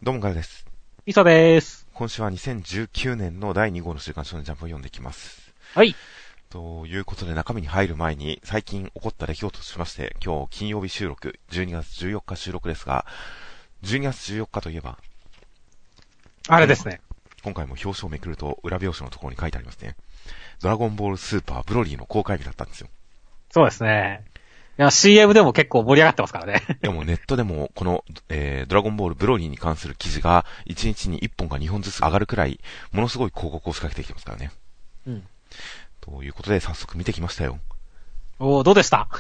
どうもガヤです。 みそでーす。 今週は2019年の第2号の週刊少年ジャンプを読んでいきます。 はい。 ということで中身に入る前に最近起こった出来事としまして、今日金曜日収録、12月14日収録ですが、12月14日といえば、 あれですね。 今回も表紙をめくると裏表紙のところに書いてありますね。ドラゴンボールスーパーブロリーの公開日だったんですよ。 そうですね。いや、CM でも結構盛り上がってますからね。 でもネットでもこの、ドラゴンボールブロリーに関する記事が1日に1本か2本ずつ上がるくらい、ものすごい広告を仕掛けてきてますからね。 うん。 ということで早速見てきましたよ。 どうでした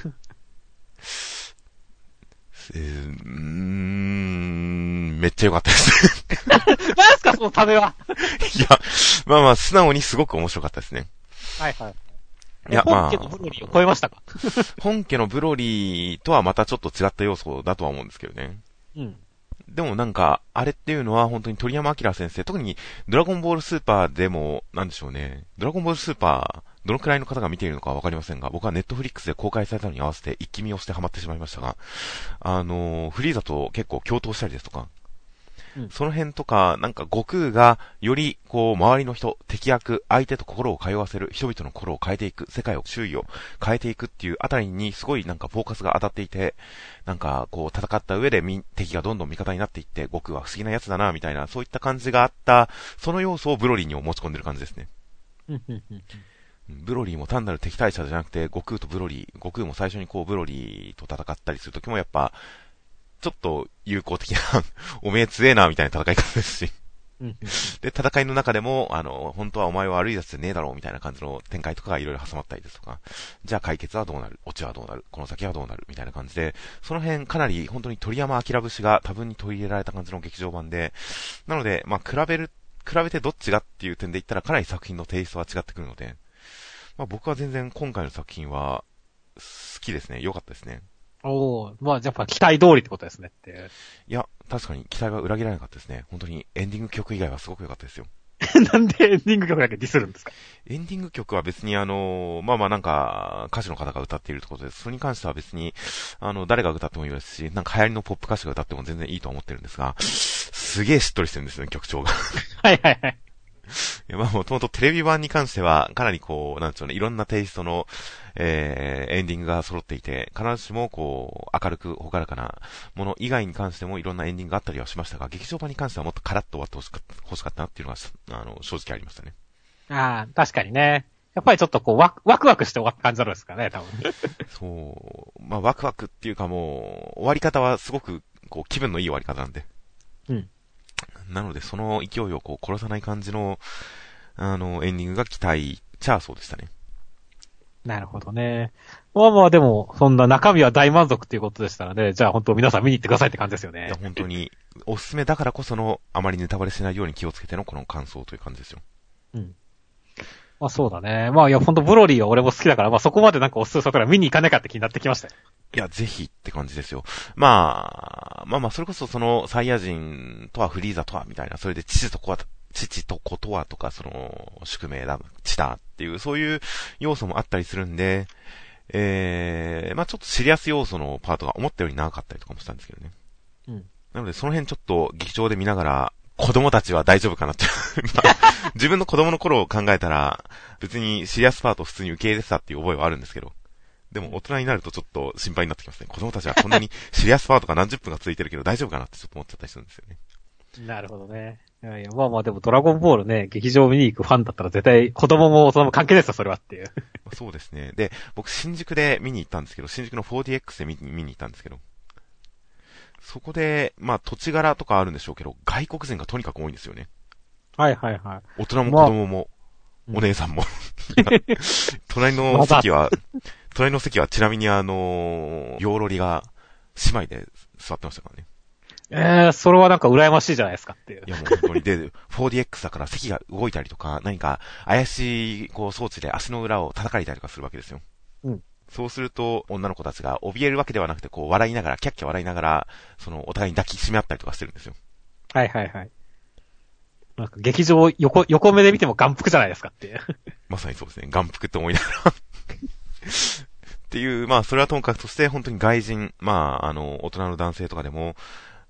めっちゃ良かったです何すか、そのためは。 いや、まあ素直にすごく面白かったですね。 はいはい。 いや、 本家のブロリーを超えましたか？ 本家のブロリーとはまたちょっと違った要素だとは思うんですけどね。 うん。 でもなんか、あれっていうのは本当に鳥山明先生、特にドラゴンボールスーパーでも、なんでしょうね。ドラゴンボールスーパー、どのくらいの方が見ているのかはわかりませんが、僕はネットフリックスで公開されたのに合わせて一気見をしてハマってしまいましたが、フリーザと結構共闘したりですとか、 うん、 その辺とか、なんか悟空がよりこう周りの人、敵役、相手と心を通わせる、人々の心を変えていく、世界を、周囲を変えていくっていうあたりにすごいなんかフォーカスが当たっていて、なんかこう戦った上で敵がどんどん味方になっていって、悟空は不思議なやつだなみたいな、そういった感じがあった、その要素をブロリーに持ち込んでる感じですね。ブロリーも単なる敵対者じゃなくて、悟空も最初にこうブロリーと戦ったりするときもやっぱ、ちょっと友好的なおめえ強えなみたいな戦い方ですしで、戦いの中でも、本当はお前は悪いやつでねえだろうみたいな感じの展開とかがいろいろ挟まったりですとか、じゃあ解決はどうなる、オチはどうなる、この先はどうなるみたいな感じで、その辺かなり本当に鳥山明節が多分に取り入れられた感じの劇場版で、なので、まあ比べてどっちがっていう点で言ったらかなり作品のテイストは違ってくるので、まあ僕は全然今回の作品は好きですね。良かったですね。 まあ、やっぱ期待通りってことですねって。 いや、確かに期待は裏切らなかったですね。本当にエンディング曲以外はすごく良かったですよ。 なんでエンディング曲だけディスるんですか？ エンディング曲は別にまあなんか、歌手の方が歌っているところです。それに関しては別に、誰が歌ってもいいですし、なんか流行りのポップ歌手が歌っても全然いいと思ってるんですが、すげえしっとりしてるんですよね、曲調が。 はいはいはい。 まあもともとテレビ版に関しては、かなりこう、なんでしょうね、いろんなテイストの、エンディングが揃っていて、必ずしもこう、明るくほがらかなもの以外に関してもいろんなエンディングがあったりはしましたが、劇場版に関してはもっとカラッと終わって欲しかったなっていうのが、正直ありましたね。 ああ、確かにね。やっぱりちょっとこう、ワクワクして終わった感じなんですかね、多分。 そう、まあワクワクっていうかもう、終わり方はすごく、こう、気分のいい終わり方なんで。 うん。 なので、その勢いをこう、殺さない感じの、エンディングが期待ちゃそうでしたね。 なるほどね。まあまあでも、そんな中身は大満足っていうことでしたらね、じゃあ本当皆さん見に行ってくださいって感じですよね。 いや、本当に、おすすめだからこその、あまりネタバレしないように気をつけてのこの感想という感じですよ。 うん。まあそうだね。まあいや、ほんとブロリーは俺も好きだから、まあそこまでなんかおすすめされたら見に行かねえかって気になってきましたよ。 いや、ぜひって感じですよ。まあ、それこそその、サイヤ人とはフリーザとは、みたいな、それで父と子とはとか、その、宿命だ、父だっていう、そういう要素もあったりするんで、まあちょっとシリアス要素のパートが思ったより長かったりとかもしたんですけどね。 うん。 なので、その辺ちょっと劇場で見ながら、子供たちは大丈夫かなってまあ、自分の子供の頃を考えたら、別にシリアスパートを普通に受け入れてたっていう覚えはあるんですけど、でも大人になるとちょっと心配になってきますね。子供たちはこんなにシリアスパートが何十分が続いてるけど大丈夫かなってちょっと思っちゃったりするんですよね。 なるほどね。いやいや、まあまあでもドラゴンボールね、劇場見に行くファンだったら絶対子供も大人も関係ないですよ、それはっていう。 そうですね。で、僕新宿で見に行ったんですけど、新宿の 4DX で見に行ったんですけど、そこで、まあ土地柄とかあるんでしょうけど、外国人がとにかく多いんですよね。 はいはいはい。 大人も子供も、 まあ、 お姉さんも。隣の席はちなみにヨーロリが姉妹で座ってましたからね。 それはなんか羨ましいじゃないですかっていう。 いやもう本当に、で、4DX だから席が動いたりとか、何か怪しいこう装置で足の裏を叩かれたりとかするわけですよ。 うん。 そうすると、女の子たちが怯えるわけではなくて、こう笑いながら、キャッキャ笑いながら、そのお互いに抱きしめ合ったりとかしてるんですよ。 はいはいはい。なんか劇場横目で見ても眼福じゃないですかっていう。 まさにそうですね。眼福って思いながらっていう、まあ、それはともかくとして、本当に外人、まあ、大人の男性とかでも、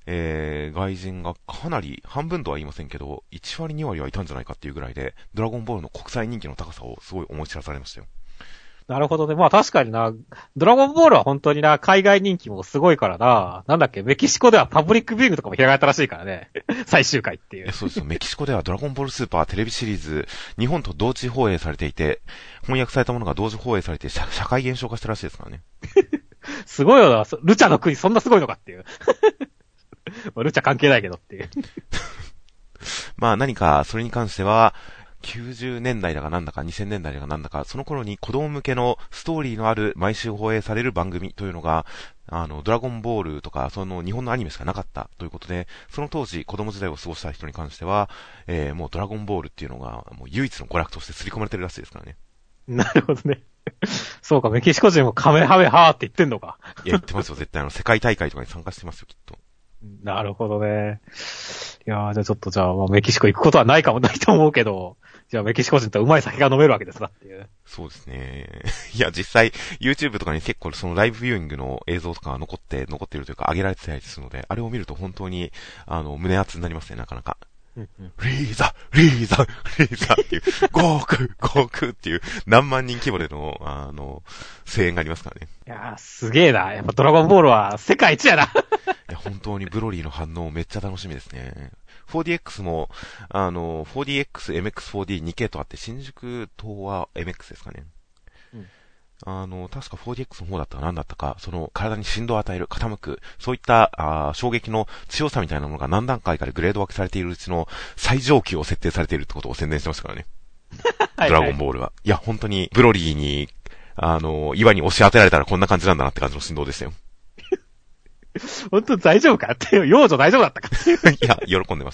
外人がかなり、半分とは言いませんけど、1割2割はいたんじゃないかっていうぐらいで、ドラゴンボールの国際人気の高さをすごい思い知らされましたよ。 なるほどね。まあ確かにな、ドラゴンボールは本当にな、海外人気もすごいからな、なんだっけ、メキシコではパブリックビューイングとかも開かれたらしいからね。最終回っていう。 そうですよ。メキシコではドラゴンボールスーパーテレビシリーズ、日本と同時放映されていて、翻訳されたものが同時放映されて社会現象化したらしいですからね。 すごいよな、ルチャの国そんなすごいのかっていう。ルチャ関係ないけどっていう。 まあ何かそれに関しては、90年代だかなんだか2000年代だかなんだか、その頃に子供向けのストーリーのある毎週放映される番組というのが、ドラゴンボールとか、その日本のアニメしかなかったということで、その当時子供時代を過ごした人に関しては、もうドラゴンボールっていうのが、もう唯一の娯楽として刷り込まれてるらしいですからね。 なるほどね。そうか、メキシコ人もカメハメハーって言ってんのか。 いや、言ってますよ、絶対世界大会とかに参加してますよ、きっと。 なるほどね。いやー、じゃあちょっとまあ、メキシコ行くことはないかもないと思うけど、じゃあメキシコ人とうまい酒が飲めるわけですなっていう。 そうですね。いや、実際、YouTube とかに結構そのライブビューイングの映像とかが残っているというか、上げられてたりするので、あれを見ると本当に、胸熱になりますね、なかなか。リーザっていう、ゴークっていう、何万人規模での、声援がありますからね。 いやー、すげえな。やっぱドラゴンボールは世界一やな。いや、本当にブロリーの反応めっちゃ楽しみですね。4DX も、4DX、MX4D、2系とあって、新宿東は MX ですかね。確か 4DX の方だったか何だったか、その体に振動を与える、傾く、そういった衝撃の強さみたいなものが何段階かでグレード分けされているうちの最上級を設定されているってことを宣伝してましたからね。ドラゴンボールは。いや、本当にブロリーに、岩に押し当てられたらこんな感じなんだなって感じの振動でしたよ。 本当大丈夫かっていう、幼女大丈夫だったかっていう。 いや、喜んでました。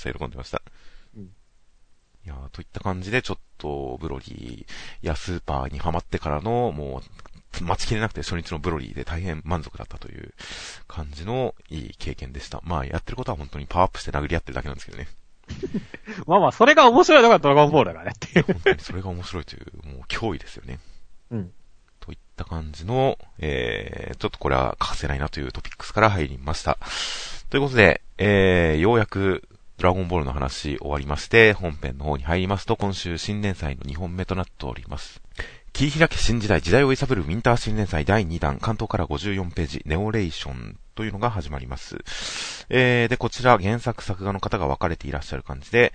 いやといった感じで、ちょっと、ブロリーやスーパーにハマってからの、もう、待ちきれなくて初日のブロリーで大変満足だったという感じのいい経験でした。まあ、やってることは本当にパワーアップして殴り合ってるだけなんですけどね。 まあまあ、それが面白いのがドラゴンボールだからねっていう。 本当にそれが面白いという、もう脅威ですよね。といった感じの、ちょっとこれは欠かせないなというトピックスから入りました。ということで、ようやく、ドラゴンボールの話終わりまして、本編の方に入りますと、今週新連載の2本目となっております。切り開け新時代、時代を揺さぶるウィンター新連載第2弾、関東から54ページ、ネオレーションというのが始まります。で、こちら原作作画の方が分かれていらっしゃる感じで、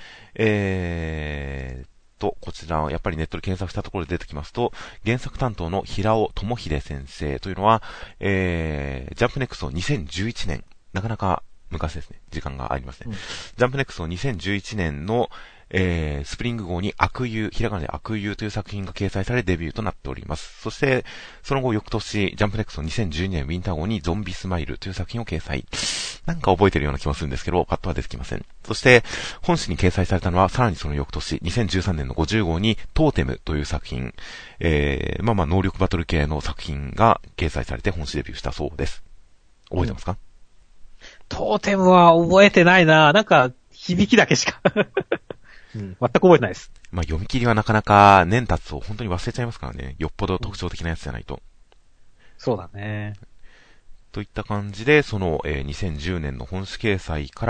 こちら、やっぱりネットで検索したところで出てきますと、原作担当の平尾智秀先生というのは、ジャンプネクスト2011年、なかなか昔ですね。時間がありますね。ジャンプネクスト2011年の、スプリング号に悪友、ひらがなで悪友という作品が掲載されデビューとなっております。そして、その後翌年、ジャンプネクスト2012年ウィンター号にゾンビスマイルという作品を掲載。なんか覚えてるような気もするんですけど、パッとは出てきません。そして、本誌に掲載されたのは、さらにその翌年、2013年の50号にトーテムという作品、能力バトル系の作品が掲載されて本誌デビューしたそうです。覚えてますか？ トーテムは覚えてないな。なんか、響きだけしか。全く覚えてないです。 まあ、読み切りはなかなか年経つと本当に忘れちゃいますからね。よっぽど特徴的なやつじゃないと。 そうだね。 といった感じで、その、2010年の本誌掲載から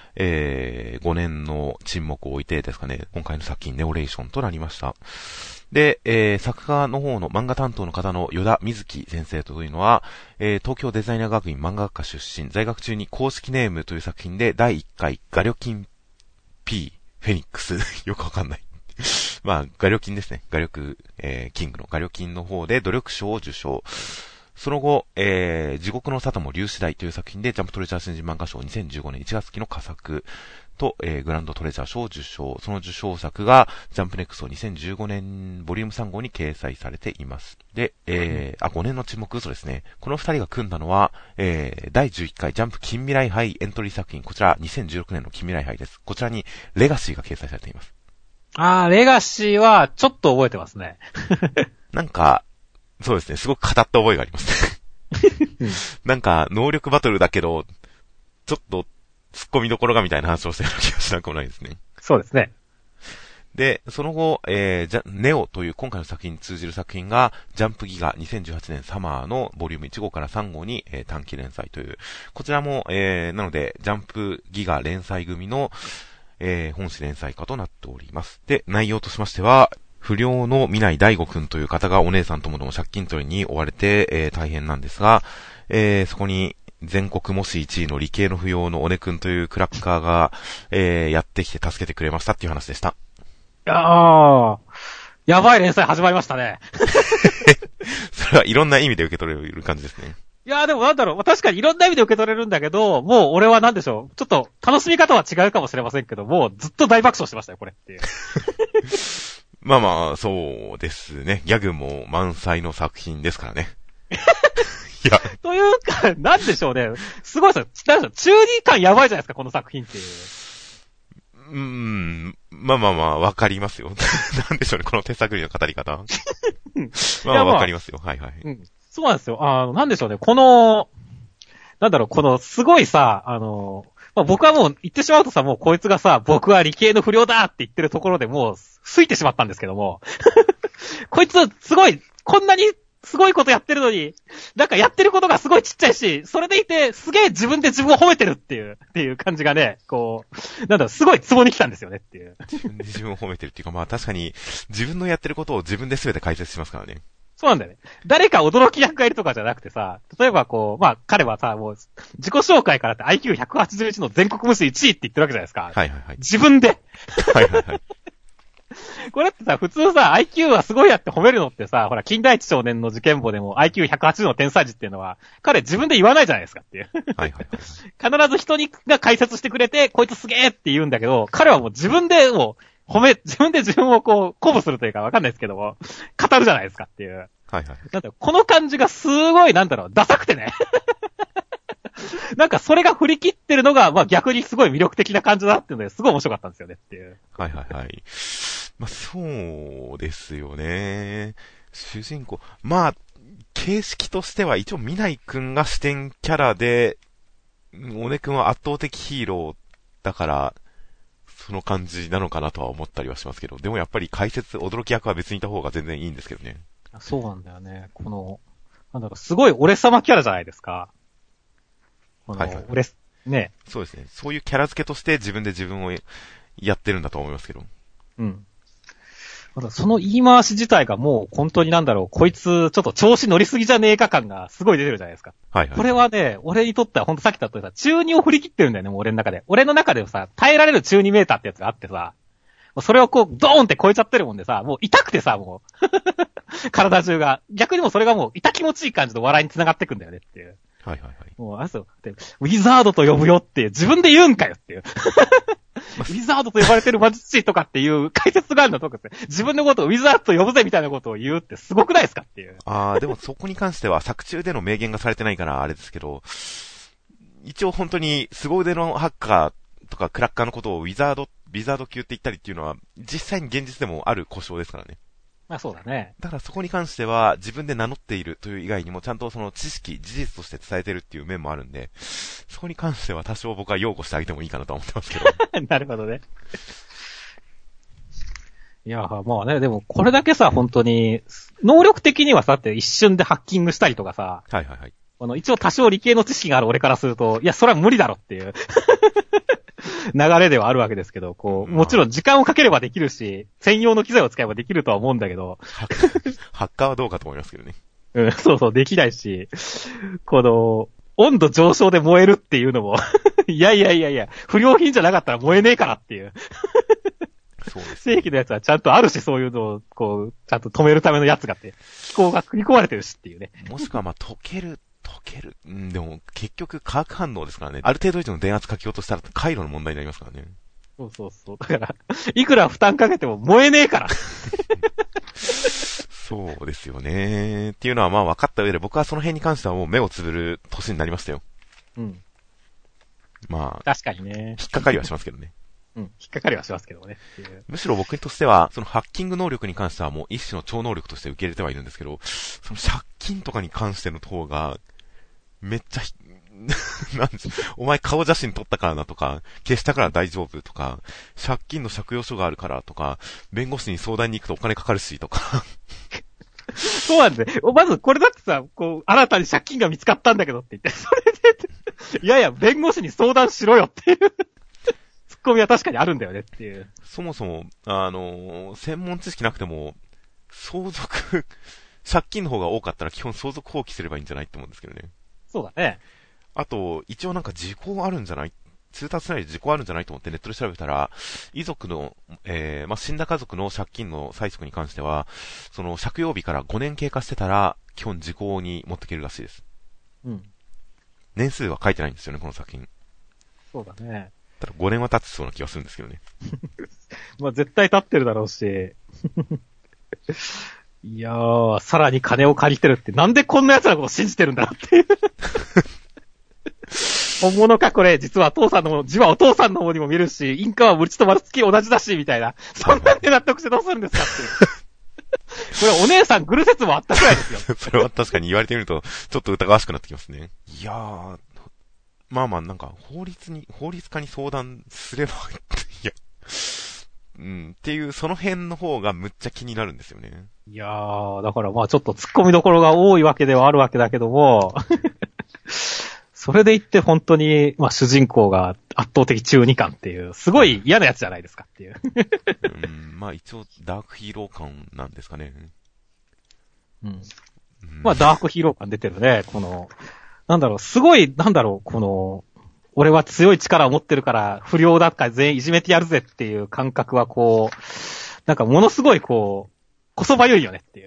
、5年の沈黙を置いてですかね、今回の作品ネオレーションとなりました。で、作家の方の漫画担当の方の与田瑞希先生というのは、東京デザイナー学院漫画学科出身、在学中に公式ネームという作品で第1回ガリョキン P フェニックスよくわかんない。まあ、ガリョキンですね。ガリョク、キングのガリョキンの方で努力賞を受賞。その後、地獄の沙汰も粒子大という作品でジャンプトレジャー新人漫画賞2015年1月期の佳作と、グランドトレジャー賞を受賞。その受賞作がジャンプネクスト2015年ボリューム3号に掲載されています。で、5年の沈黙嘘ですね。この二人が組んだのは、第11回ジャンプ近未来杯エントリー作品、こちら2016年の近未来杯です。こちらにレガシーが掲載されています。 レガシーはちょっと覚えてますね。 なんか、そうですね、すごく語った覚えがありますね。なんか、能力バトルだけど、ちょっと、突っ込みどころがみたいな話をしたような気がしなくもないですね。 そうですね。 で、その後、ネオという今回の作品に通じる作品が、ジャンプギガ2018年サマーのボリューム1号から3号に、短期連載という、こちらも、なので、ジャンプギガ連載組の、本誌連載化となっております。で、内容としましては、不良の南大悟くんという方がお姉さんともども借金取りに追われて、大変なんですが、そこに全国模試1位の理系の不良のおねくんというクラッカーが、やってきて助けてくれましたっていう話でした。 いやー、やばい連載始まりましたね。 それはいろんな意味で受け取れる感じですね。 いやーでもなんだろう、確かにいろんな意味で受け取れるんだけど、もう俺はなんでしょう、ちょっと楽しみ方は違うかもしれませんけども、ずっと大爆笑してましたよ、これっていう。 まあまあ、そうですね。ギャグも満載の作品ですからね。いや。 というか、なんでしょうね。すごいですよ。中二感やばいじゃないですか、この作品っていう。 まあ、わかりますよ。なんでしょうね、この手探りの語り方。まあ、わかりますよ。はいはい。 うん。そうなんですよ。なんでしょうね、この、なんだろう、この、すごいさ、まあ、僕はもう言ってしまうとさ、もうこいつがさ、僕は理系の不良だって言ってるところでもう、吹いてしまったんですけども。こいつ、すごい、こんなに、すごいことやってるのに、なんかやってることがすごいちっちゃいし、それでいて、すげえ自分で自分を褒めてるっていう感じがね、こう、なんだろう、すごいツボに来たんですよねっていう。 自分で自分を褒めてるっていうか、まあ確かに、自分のやってることを自分で全て解説しますからね。 そうなんだよね。誰か驚き役がいるとかじゃなくてさ、例えばこう、まあ彼はさ、もう、自己紹介からって IQ181 の全国無視1位って言ってるわけじゃないですか。 はいはいはい。 自分で。 はいはいはい。 これってさ、普通さ、IQ はすごいやって褒めるのってさ、ほら、金田一少年の事件簿でも IQ180 の天才児っていうのは、彼自分で言わないじゃないですかっていう。 はいはいはい。 必ず人が解説してくれて、こいつすげーって言うんだけど、彼はもう自分でもう、自分で自分をこう、鼓舞するというかわかんないですけども、語るじゃないですかっていう。 はいはい。 なんだろう、この感じがすごい、なんだろう、ダサくてね。なんかそれが振り切ってるのが、まあ逆にすごい魅力的な感じだっていうので、すごい面白かったんですよねっていう。 はいはいはい。まあそうですよね。主人公。まあ、形式としては一応ミナイ君が視点キャラで、おね君は圧倒的ヒーローだから、その感じなのかなとは思ったりはしますけど、でもやっぱり解説、驚き役は別にいた方が全然いいんですけどね。 そうなんだよね。この、なんだろう、すごい俺様キャラじゃないですか。 はいはい。 ね。 そうですね。そういうキャラ付けとして自分で自分をやってるんだと思いますけど。 うん。その言い回し自体がもう本当になんだろう、こいつちょっと調子乗りすぎじゃねえか感がすごい出てるじゃないですか。はいはい。これはね、俺にとっては本当さっきだったさ、中二を振り切ってるんだよね、もう俺の中で。俺の中でさ、耐えられる中二メーターってやつがあってさ、それをこう、ドーンって超えちゃってるもんでさ、もう痛くてさ、もう。体中が。逆にもそれがもう痛気持ちいい感じの笑いに繋がってくんだよねっていう。 はいはいはい。 もう、ウィザードと呼ぶよって自分で言うんかよっていう。ウィザードと呼ばれてる魔術師とかっていう解説があるのとかですね。自分のことをウィザードと呼ぶぜみたいなことを言うってすごくないですかっていう。 でもそこに関しては作中での明言がされてないからあれですけど、一応本当に凄腕のハッカーとかクラッカーのことをウィザード級って言ったりっていうのは実際に現実でもある故障ですからね。 まあそうだね。 だからそこに関しては自分で名乗っているという以外にもちゃんとその知識、事実として伝えてるっていう面もあるんで、そこに関しては多少僕は擁護してあげてもいいかなと思ってますけど。 なるほどね。いや、まあね、でもこれだけさ、本当に、能力的にはさ、って一瞬でハッキングしたりとかさ、 はいはいはい。 一応多少理系の知識がある俺からすると、いや、それは無理だろっていう。流れではあるわけですけど、こう、もちろん時間をかければできるし、専用の機材を使えばできるとは思うんだけど。 ハッカーはどうかと思いますけどね。 うん、そうそう、できないし、この、温度上昇で燃えるっていうのも、いや、不良品じゃなかったら燃えねえからっていう。そうです、ね。正規のやつはちゃんとあるし、そういうのを、こう、ちゃんと止めるためのやつがって、気候が組み込まれてるしっていうね。 もしくはまあ、溶ける。でも、結局、化学反応ですからね。ある程度以上の電圧かけようとしたら、回路の問題になりますからね。 そう。だから、いくら負担かけても燃えねえから。 そうですよね。っていうのはまあ分かった上で、僕はその辺に関してはもう目をつぶる年になりましたよ。うん。まあ。 確かにね。 引っかかりはしますけどね。 うん。引っかかりはしますけどね。 むしろ僕としては、そのハッキング能力に関してはもう一種の超能力として受け入れてはいるんですけど、その借金とかに関しての方が、めっちゃ、 なんでお前顔写真撮ったからなとか、消したから大丈夫とか、借金の借用書があるからとか、弁護士に相談に行くとお金かかるしとか。 そうなんですね。まず、これだってさ、こう、新たに借金が見つかったんだけどって言って、それで、いやいや、弁護士に相談しろよっていう、ツッコミは確かにあるんだよねっていう。 そもそも、専門知識なくても、相続、借金の方が多かったら基本相続放棄すればいいんじゃないって思うんですけどね。 そうだね。 あと、一応なんか時効あるんじゃない通達内で時効あるんじゃないと思ってネットで調べたら、遺族の、死んだ家族の借金の催促に関しては、その借用日から5年経過してたら、基本時効に持っていけるらしいです。 うん。 年数は書いてないんですよね、この作品。 そうだね。 ただ5年は経つそうな気がするんですけどね。 まあ絶対経ってるだろうし。いやー、さらに金を借りてるって、なんでこんな奴らのことを信じてるんだっていう。本物かこれ、実は父さんのもの、字はお父さんの方にも見るし、インカはムチと丸付き同じだし、みたいな。そんなんで納得してどうするんですかっていう。これお姉さんグル説もあったくらいですよ。 それは確かに言われてみると、ちょっと疑わしくなってきますね。いやー、まあまあなんか、法律家に相談すれば、いや、っていう、その辺の方がむっちゃ気になるんですよね。 いやー、だからまあちょっと突っ込みどころが多いわけではあるわけだけども、それで言って本当に、まあ主人公が圧倒的中二感っていう、すごい嫌なやつじゃないですかっていう。 まあ一応、ダークヒーロー感なんですかね。 まあダークヒーロー感出てるね、この、なんだろう、すごい、なんだろう、この、俺は強い力を持ってるから不良だから全員いじめてやるぜっていう感覚はこう、なんかものすごいこう、こそばゆいよねっていう。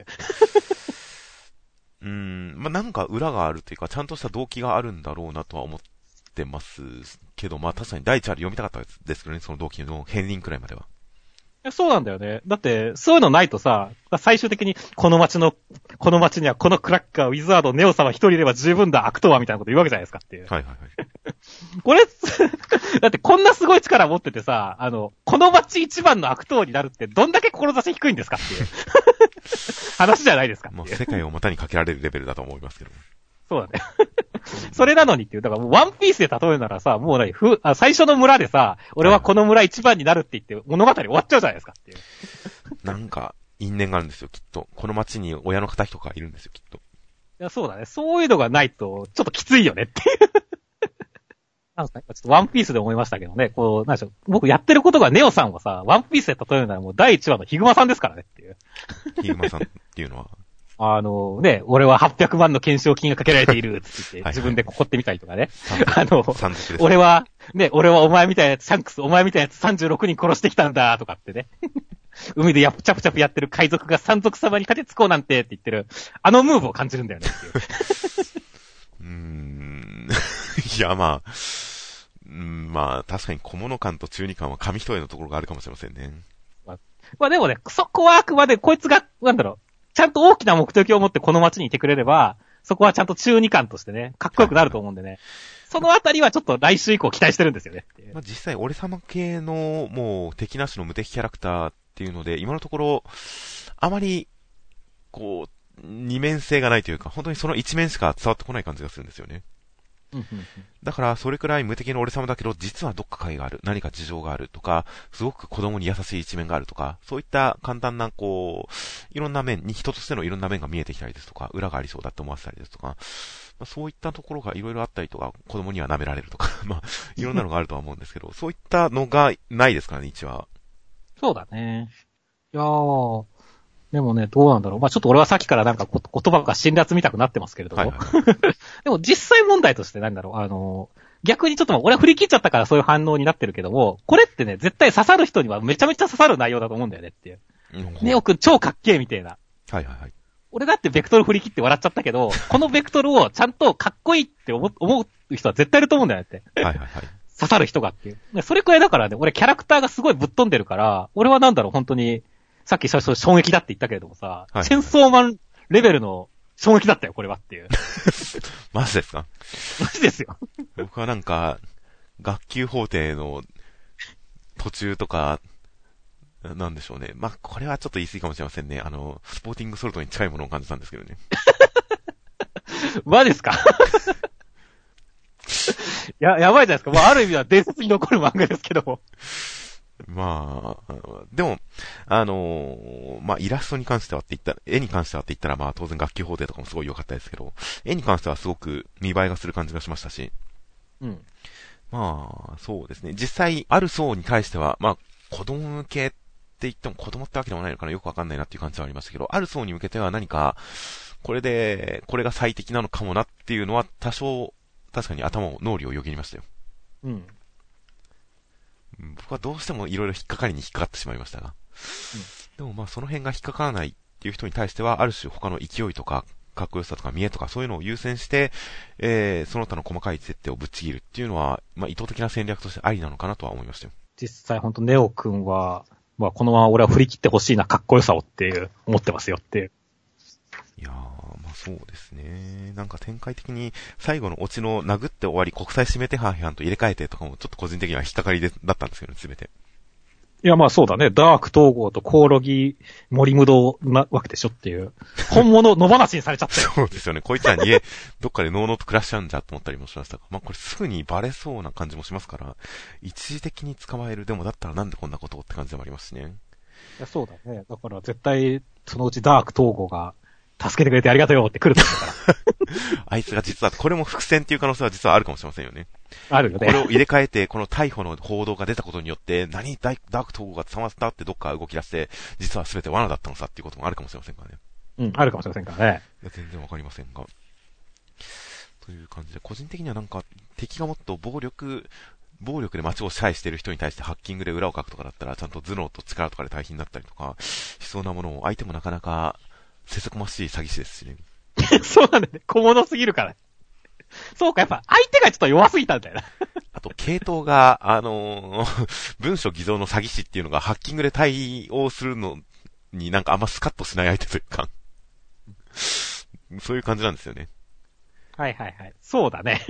まあなんか裏があるというか、ちゃんとした動機があるんだろうなとは思ってますけど、まあ確かに第一話で読みたかったですけどね、その動機の片鱗くらいまでは。 そうなんだよね。だって、そういうのないとさ、最終的に、この街にはこのクラッカー、ウィザード、ネオ様一人いれば十分だ、悪党はみたいなこと言うわけじゃないですかっていう。 はいはいはい。 これ、だってこんなすごい力持っててさ、この街一番の悪党になるってどんだけ志低いんですかっていう話じゃないですかっていう。 もう世界を股にかけられるレベルだと思いますけど。 そうだね。それなのにっていう、だからもうワンピースで例えるならさ、もう最初の村でさ、俺はこの村一番になるって言って物語終わっちゃうじゃないですかっていう。 なんか、因縁があるんですよ、きっと。この町に親の敵とかいるんですよ、きっと。 いや、そうだね。そういうのがないと、ちょっときついよねっていう。なんですかね、ちょっとワンピースで思いましたけどね、こう、なんでしょう、僕やってることがネオさんをさ、ワンピースで例えるならもう第1話のヒグマさんですからねっていう。 ヒグマさんっていうのはね、俺は800万の懸賞金がかけられているって言って、自分でこってみたりとかね。俺はお前みたいなやつ、シャンクス、お前みたいなやつ36人殺してきたんだとかってね。海でチャプチャプやってる海賊が山賊様に勝てつこうなんてって言ってる、あのムーブを感じるんだよねっていう。 いや、まあ、確かに小物感と中二感は紙一重のところがあるかもしれませんね。 まあでもね、そこはあくまでこいつが、なんだろう、ちゃんと大きな目的を持ってこの街にいてくれれば、そこはちゃんと中二感としてね、かっこよくなると思うんでね。そのあたりはちょっと来週以降期待してるんですよね。 まあ、実際俺様系のもう敵なしの無敵キャラクターっていうので、今のところ、あまり、こう、二面性がないというか、本当にその一面しか伝わってこない感じがするんですよね。だから、それくらい無敵の俺様だけど、実はどっか会がある、何か事情があるとか、すごく子供に優しい一面があるとか、そういった簡単な、こう、いろんな面に、人としてのいろんな面が見えてきたりですとか、裏がありそうだって思わせたりですとか、そういったところがいろいろあったりとか、子供には舐められるとか、いろんなのがあるとは思うんですけど、そういったのがないですからね、一話。 そうだね。いやー、でもね、どうなんだろう。まあちょっと俺はさっきからなんか言葉が辛辣見たくなってますけれども。でも実際問題としてなんだろう。逆にちょっと俺は振り切っちゃったからそういう反応になってるけども、これってね、絶対刺さる人にはめちゃめちゃ刺さる内容だと思うんだよねっていう。ネオくん超かっけーみたいな。 はいはいはい。 俺だってベクトル振り切って笑っちゃったけど、このベクトルをちゃんとかっこいいって思う人は絶対いると思うんだよねって。 はいはいはい。 刺さる人がっていう。それくらいだからね、俺キャラクターがすごいぶっ飛んでるから、俺はなんだろう、本当に、さっき衝撃だって言ったけれどもさ、チェンソーマンレベルの衝撃だったよ、これはっていう。 マジですか？ マジですよ。 僕はなんか、学級法廷の途中とか、なんでしょうね。まあ、これはちょっと言い過ぎかもしれませんね。スポーティングソルトに近いものを感じたんですけどね。 マジですか？ やばいじゃないですか。まあ、ある意味は伝説に残る漫画ですけども。 まあ、でも、まあ、イラストに関してはって言ったら、絵に関してはって言ったら、まあ、当然楽器法廷とかもすごい良かったですけど、絵に関してはすごく見栄えがする感じがしましたし、 うん。 まあ、そうですね。実際、ある層に対しては、まあ、子供向けって言っても子供ってわけでもないのかな、よくわかんないなっていう感じはありましたけど、ある層に向けては何か、これが最適なのかもなっていうのは、多少、確かに脳裏をよぎりましたよ。 うん。 僕はどうしてもいろいろ引っかかりに引っかかってしまいましたが。でもまあその辺が引っかからないっていう人に対しては、ある種他の勢いとか、かっこよさとか見栄とかそういうのを優先して、その他の細かい設定をぶっちぎるっていうのは、まあ意図的な戦略としてありなのかなとは思いましたよ。 実際ほんとネオくんは、まあこのまま俺は振り切ってほしいな、かっこよさをっていう、思ってますよっていう。 いやー、まあそうですね。なんか展開的に最後のオチの殴って終わり国際指名手配犯と入れ替えてとかもちょっと個人的には引っかかりだったんですけどね、すべて。 いやまあそうだね。ダーク統合とコオロギ森無道なわけでしょっていう。本物野放しにされちゃったよ。 そうですよね。こいつらにどっかでノーノーと暮らしちゃうんじゃと思ったりもしましたが。まあこれすぐにバレそうな感じもしますから、一時的に捕まえる。でもだったらなんでこんなことをって感じでもありますしね。 いやそうだね。だから絶対そのうちダーク統合が助けてくれてありがとうよって来ると思うから。 あいつが実は、これも伏線っていう可能性は実はあるかもしれませんよね。 あるよね。 これを入れ替えて、この逮捕の報道が出たことによって、ダーク統合が捕まったってどっか動き出して、実は全て罠だったのさっていうこともあるかもしれませんからね。 うん、あるかもしれませんからね。 いや全然わかりませんが。という感じで、個人的にはなんか、敵がもっと暴力で街を支配している人に対してハッキングで裏をかくとかだったら、ちゃんと頭脳と力とかで対比になったりとか、しそうなものを、相手もなかなか、せせこましい詐欺師ですしね。 そうなんだよね。小物すぎるから。そうか、やっぱ相手がちょっと弱すぎたんだよな。 あと、系統が、文書偽造の詐欺師っていうのがハッキングで対応するのになんかあんまスカッとしない相手というか、そういう感じなんですよね。 はいはいはい。そうだね。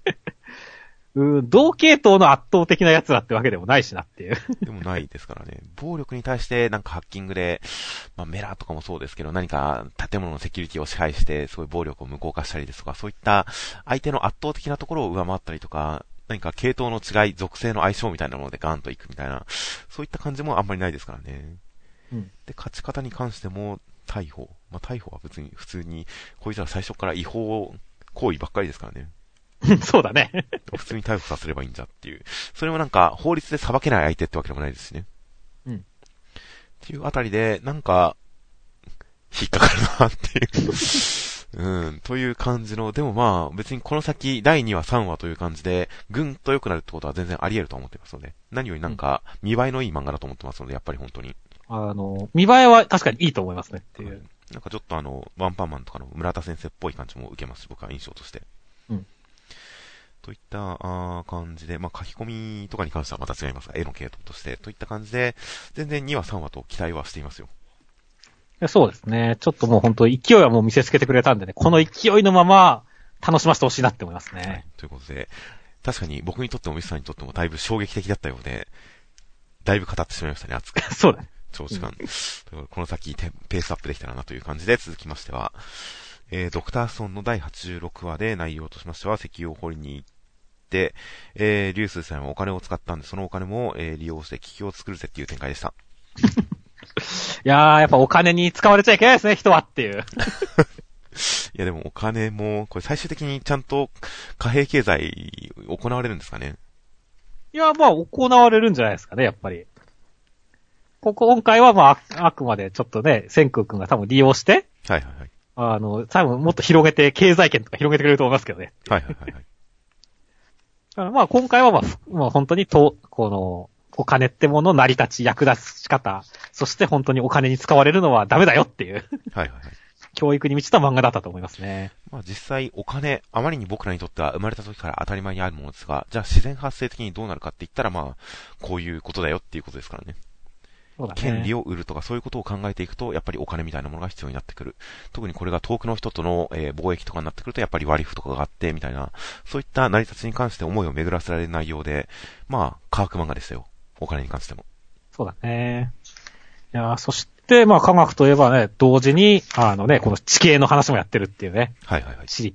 同系統の圧倒的な奴らってわけでもないしなっていう。 でもないですからね。暴力に対してなんかハッキングで、まあメラとかもそうですけど、何か建物のセキュリティを支配して、そういう暴力を無効化したりですとか、そういった相手の圧倒的なところを上回ったりとか、何か系統の違い、属性の相性みたいなものでガーンといくみたいな、そういった感じもあんまりないですからね。 うん。 で、勝ち方に関しても、逮捕。まあ逮捕は別に普通に、こいつら最初から違法行為ばっかりですからね。 そうだね。 普通に逮捕させればいいんじゃっていう。それもなんか法律で裁けない相手ってわけでもないですしね。 うん。 っていうあたりで、なんか、引っかかるなっていう。という感じの、でもまあ、別にこの先、第2話、3話という感じで、ぐんと良くなるってことは全然あり得ると思ってますので、何よりなんか、見栄えのいい漫画だと思ってますので、やっぱり本当に。 見栄えは確かにいいと思いますねっていう。 なんかちょっとワンパンマンとかの村田先生っぽい感じも受けますし、僕は印象として。 うん。 といった感じで、まあ、書き込みとかに関してはまた違いますが、絵の系統として、といった感じで、全然2話3話と期待はしていますよ。 そうですね。ちょっともう本当勢いはもう見せつけてくれたんでね、この勢いのまま楽しませてほしいなって思いますね。 はい。ということで、確かに僕にとってもミスさんにとってもだいぶ衝撃的だったようで、だいぶ語ってしまいましたね、熱く。 そうだね。 長時間。この先ペースアップできたらなという感じで、続きましては、ドクターストーンの第86話で内容としましては、石油を掘りに行って、リュウスーさんはお金を使ったんで、そのお金も、利用して機器を作るぜっていう展開でした。 いやー、やっぱお金に使われちゃいけないですね、人はっていう。 いやでもお金も、これ最終的にちゃんと貨幣経済行われるんですかね。 いや、まあ行われるんじゃないですかね、やっぱり。今回はまあ、あくまでちょっとね、千空くんが多分利用して、 はいはいはい。 多分もっと広げて、経済圏とか広げてくれると思いますけどね。 はいはいはいはい。 まあ今回はまあ本当にこの、お金ってものの成り立ち、役立ち方、そして本当にお金に使われるのはダメだよっていう。 はいはいはい。 教育に満ちた漫画だったと思いますね。 まあ実際お金、あまりに僕らにとっては生まれた時から当たり前にあるものですが、じゃあ自然発生的にどうなるかって言ったらまあ、こういうことだよっていうことですからね。 そうだね。 権利を売るとかそういうことを考えていくと、やっぱりお金みたいなものが必要になってくる。特にこれが遠くの人との、貿易とかになってくると、やっぱり割り符とかがあって、みたいな、そういった成り立ちに関して思いを巡らせられる内容で、まあ、科学漫画でしたよ。お金に関しても。 そうだね。いやそして、まあ科学といえばね、同時に、この地形の話もやってるっていうね。 はいはいはい。 地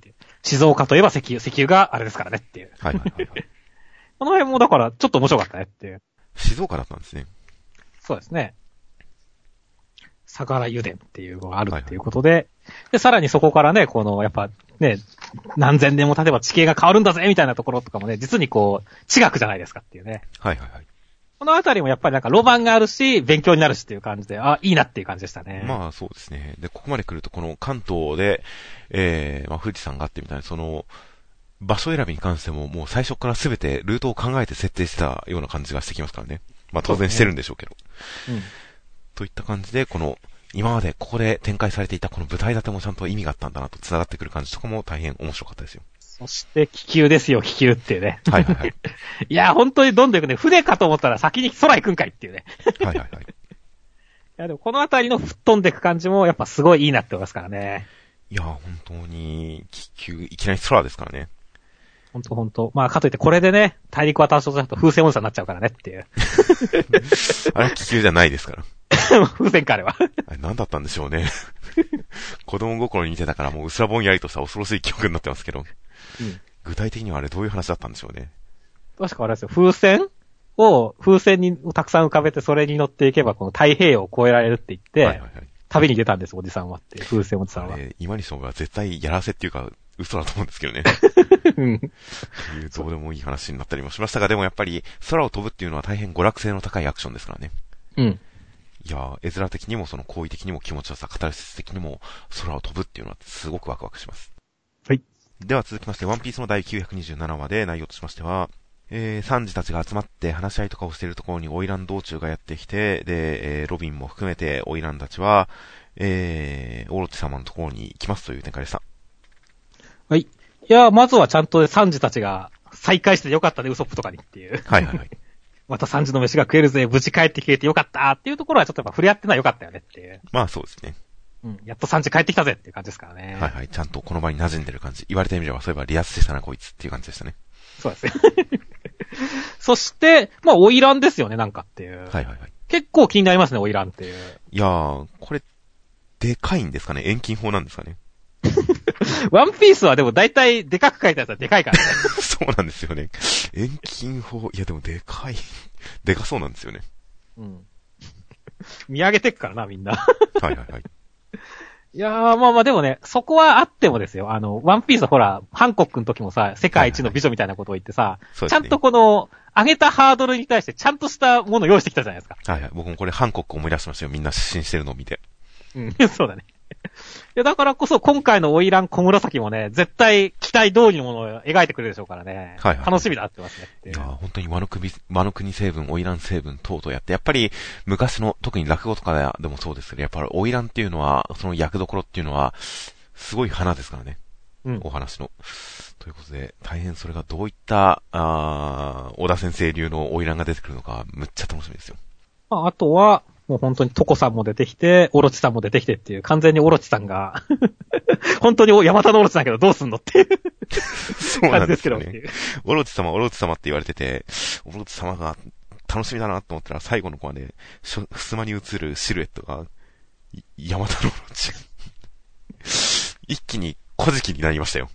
静岡といえば石油があれですからねっていう。 はいはいはい、はい。 この辺もだからちょっと面白かったねっていう。 静岡だったんですね。 そうですね。相良油田っていうのがあるっていうことで、はいはい、で、さらにそこからね、この、やっぱね、何千年も経てば地形が変わるんだぜみたいなところとかもね、実にこう、地学じゃないですかっていうね。 はいはいはい。 このあたりもやっぱりなんかロマンがあるし、勉強になるしっていう感じで、あ、いいなっていう感じでしたね。 まあそうですね。で、ここまで来るとこの関東で、まあ富士山があってみたいな、その、場所選びに関してももう最初から全てルートを考えて設定したような感じがしてきますからね。まあ当然してるんでしょうけど。うん。といった感じで、この、今までここで展開されていたこの舞台立てもちゃんと意味があったんだなと繋がってくる感じとかも大変面白かったですよ。 そして気球ですよ、気球っていうね。 はいはいはい。 いや、本当にどんどん行くね。船かと思ったら先に空行くんかいっていうね。 はいはいはい。いやでもこのあたりの吹っ飛んでいく感じもやっぱすごいいいなって思いますからね。 いや、本当に気球、いきなり空ですからね。 ほんと。まあ、かといってこれでね、大陸渡しとすると風船おじさんになっちゃうからねっていう。 あれ気球じゃないですから。 風船かあれは。 あれ何だったんでしょうね。子供心に見てたからもううすらぼんやりとした恐ろしい記憶になってますけど。うん、具体的にはあれどういう話だったんでしょうね。 確かあれですよ。風船にたくさん浮かべてそれに乗っていけばこの太平洋を越えられるって言って、はいはいはい、旅に出たんです、おじさんはって。風船おじさんは。 今にそうが絶対やらせっていうか、嘘だと思うんですけどね。うん。というどうでもいい話になったりもしましたが、でもやっぱり空を飛ぶっていうのは大変娯楽性の高いアクションですからね。うん。いや絵面的にもその行為的にも気持ちよさ、カタルシス的にも空を飛ぶっていうのはすごくワクワクします。はい。では続きまして、ワンピースの第927話で内容としましては、サンジたちが集まって話し合いとかをしているところにオイラン道中がやってきて、で、ロビンも含めてオイランたちは、オロチ様のところに行きますという展開でした。はい。いや、まずはちゃんとサンジたちが再会してよかったね、ウソップとかにっていう。はいはいはい。また3時の飯が食えるぜ、無事帰ってきてよかったっていうところはちょっとやっぱ触れ合ってのはよかったよねっていう。まあそうですね。うん。やっと3時帰ってきたぜっていう感じですからね。はいはい。ちゃんとこの場に馴染んでる感じ。言われてみればそういえばリアスでしたなこいつっていう感じでしたね。そうですね。そして、まあオイランですよね、なんかっていう。はいはいはい。結構気になりますね、オイランっていう。いやー、これ、でかいんですかね？遠近法なんですかね？ワンピースはでも大体でかく書いたやつはでかいからね。そうなんですよね。遠近法、いやでもでかい。でかそうなんですよね。うん。見上げてっからな、みんな。はいはいはい。いやー、まあまあでもね、そこはあってもですよ。ワンピースほら、ハンコックの時もさ、世界一の美女みたいなことを言ってさ、はいはい、ちゃんとこの、上げたハードルに対してちゃんとしたものを用意してきたじゃないですか。はいはい。僕もこれハンコック思い出しましたよ。みんな失神してるのを見て。うん、そうだね。いや、だからこそ今回のオイラン小紫もね、絶対期待通りのものを描いてくれるでしょうからね。はい、はい。楽しみだってますね。いや、本当にワノ国成分、オイラン成分等々やって、やっぱり昔の、特に落語とかでもそうですけど、やっぱりオイランっていうのは、その役どころっていうのは、すごい花ですからね。うん。お話の。ということで、大変それがどういった、小田先生流のオイランが出てくるのか、むっちゃ楽しみですよ。あとは、もう本当にトコさんも出てきて、オロチさんも出てきてっていう、完全にオロチさんが、本当にヤマタのオロチだけどどうすんのっていう。そうなんですけどね。オロチ様って言われてて、オロチ様が楽しみだなと思ったら、最後の子はね、ふすまに映るシルエットが、ヤマタのオロチ。一気に小敷になりましたよ。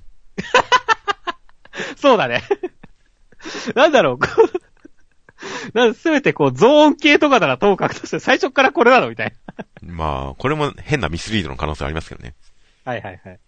そうだね。なんだろう。すべてこう、ゾーン系とかならともかくとして最初からこれなのみたいな。まあ、これも変なミスリードの可能性ありますけどね。はいはいはい。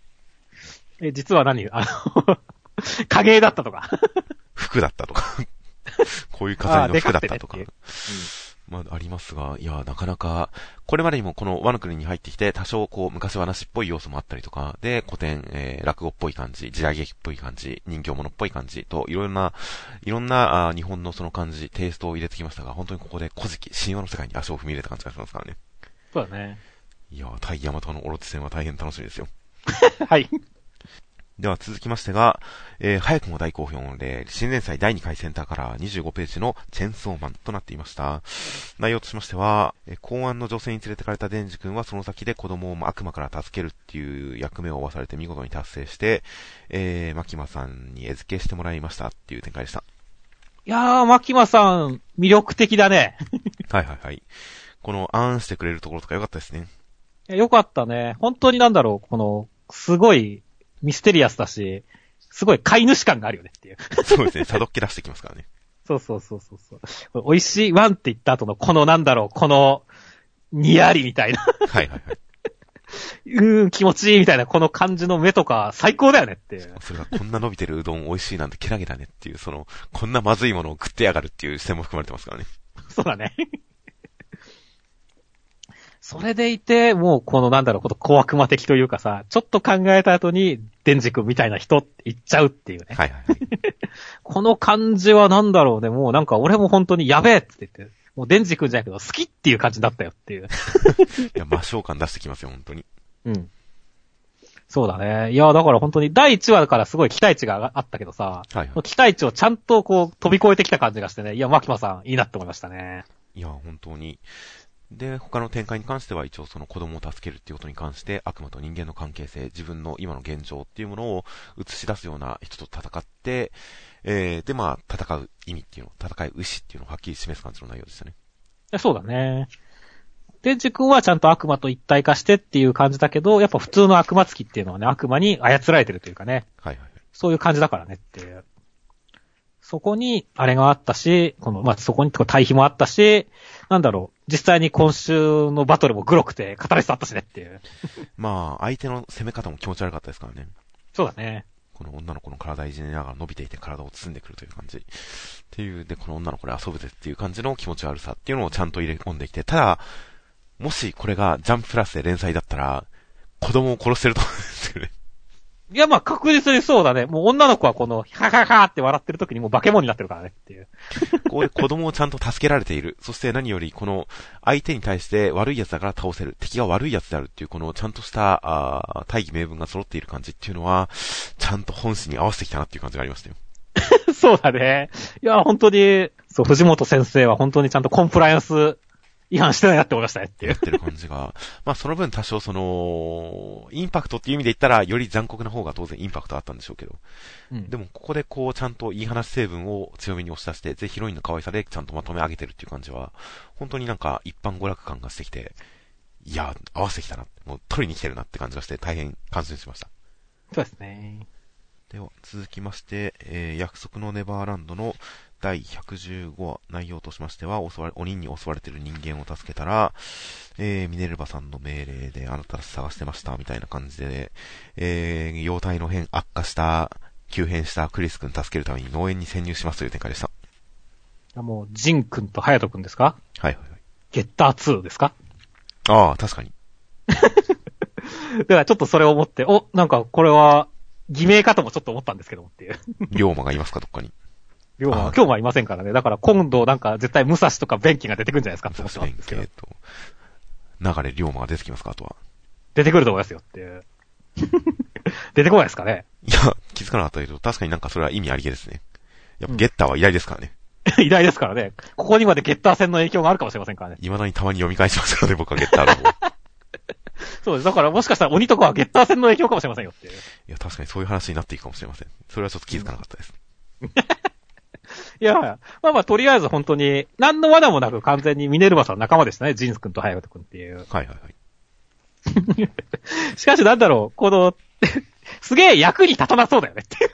実は影絵だったとか。服だったとか。こういう飾りの服だったとか。まあ、ありますが、いや、なかなか、これまでにもこのワノ国に入ってきて、多少こう、昔話っぽい要素もあったりとか、で、古典、落語っぽい感じ、時代劇っぽい感じ、人形物っぽい感じと、いろんな、日本のその感じ、テイストを入れてきましたが、本当にここで古事記、神話の世界に足を踏み入れた感じがしますからね。そうだね。いや、対ヤマトのオロチ戦は大変楽しみですよ。はい。では続きましてが、早くも大好評で、新連載第2回センターカラー25ページのチェンソーマンとなっていました。内容としましては、公安の女性に連れてかれたデンジ君はその先で子供を悪魔から助けるっていう役目を負わされて見事に達成して、マキマさんに餌付けしてもらいましたっていう展開でした。いやー、マキマさん、魅力的だね。はいはいはい。この、あんしてくれるところとか良かったですね。よかったね。本当になんだろう、この、すごい、 ミステリアスだし、すごい飼い主感があるよねっていう。 そうですね、さどっけ出してきますからね。 そう。美味しいワンって言った後のこのこの、にやりみたいな。 はい。 気持ちいいみたいなこの感じの目とか最高だよねっていう。 それがこんな伸びてるうどん美味しいなんてけなげだねっていう、こんなまずいものを食ってやがるっていう視点も含まれてますからね。 そうだね。それでいて、もうこのこの小悪魔的というかさ、ちょっと考えた後に、デンジ君みたいな人って言っちゃうっていうね。 はい。 この感じはね、もう俺も本当にやべえって言って、もうデンジ君じゃないけど好きっていう感じだったよっていう。 いや、魔性感出してきますよ、本当に。 うん。そうだね。いや、だから本当に第1話からすごい期待値があったけどさ、 はい。 期待値をちゃんと飛び越えてきた感じがしてね、いや、マキマさんいいなって思いましたね。 いや、本当に。で、他の展開に関しては一応子供を助けるっていうことに関して悪魔と人間の関係性、自分の今の現状っていうものを映し出すような人と戦って、で、戦う意味っていうの、戦う意志っていうのをはっきり示す感じの内容でしたね。 そうだね。デンジ君はちゃんと悪魔と一体化してっていう感じだけど、やっぱ普通の悪魔つきっていうのはね、悪魔に操られてるというかね。 はい。 そういう感じだからねっていう。そこに、あれがあったし、そこに対比もあったし、実際に今週のバトルもグロくて、カタレスあったしねっていう。 相手の攻め方も気持ち悪かったですからね。 そうだね。 この女の子の体いじりながら伸びていて体を包んでくるという感じ。っていう、で、この女の子で遊ぶぜっていう感じの気持ち悪さっていうのをちゃんと入れ込んできて、ただ、もしこれがジャンププラスで連載だったら、子供を殺してると思うんですよね。 いや、確実にそうだね。もう女の子はハハハって笑ってる時にもう化け物になってるからねっていう。 ここで子供をちゃんと助けられている。そして何よりこの相手に対して悪い奴だから倒せる。敵が悪い奴であるっていうこのちゃんとした大義名分が揃っている感じっていうのは、ちゃんと本誌に合わせてきたなっていう感じがありましたよ。 そうだね。いや、本当に、藤本先生は本当にちゃんとコンプライアンス違反してないなって思いましたねっていう。 やってる感じが。その分多少インパクトっていう意味で言ったら、より残酷な方が当然インパクトあったんでしょうけど。うん、でも、ここでちゃんといい話成分を強めに押し出して、で、ヒロインの可愛さでちゃんとまとめ上げてるっていう感じは、本当に一般娯楽感がしてきて、いや、合わせてきたな。もう取りに来てるなって感じがして、大変感心しました。 そうですね。 では、続きまして、約束のネバーランドの第115話、内容としましては、鬼に襲われている人間を助けたら、ミネルヴァさんの命令であなたら探してました、みたいな感じで、容体の急変したクリス君助けるために農園に潜入しますという展開でした。 もう、ジン君とハヤト君ですか？ はい。 ゲッター2ですか？ ああ、確かに。 だからちょっとそれを思って、これは、偽名かともちょっと思ったんですけどもっていう。 龍馬がいますか、どっかに。 龍馬は今日はいませんからね。だから今度絶対武蔵とか弁慶が出てくるんじゃないですかって思ってますんですけど。 弁慶と、流れ龍馬が出てきますか、あとは。 出てくると思いますよっていう。出てこないですかね。 いや、気づかなかったけど、確かにそれは意味ありげですね。やっぱゲッターは偉大ですからね。 偉大ですからね。ここにまでゲッター戦の影響があるかもしれませんからね。 未だにたまに読み返しますからね、僕はゲッターの方。 そうです。だからもしかしたら鬼とかはゲッター戦の影響かもしれませんよっていう。 いや、確かにそういう話になっていくかもしれません。それはちょっと気づかなかったです。 いや、とりあえず本当に、何の罠もなく完全にミネルヴァさん仲間でしたね。ジンス君とハヤト君っていう。 はい。 しかしすげえ役に立たなそうだよねっていう。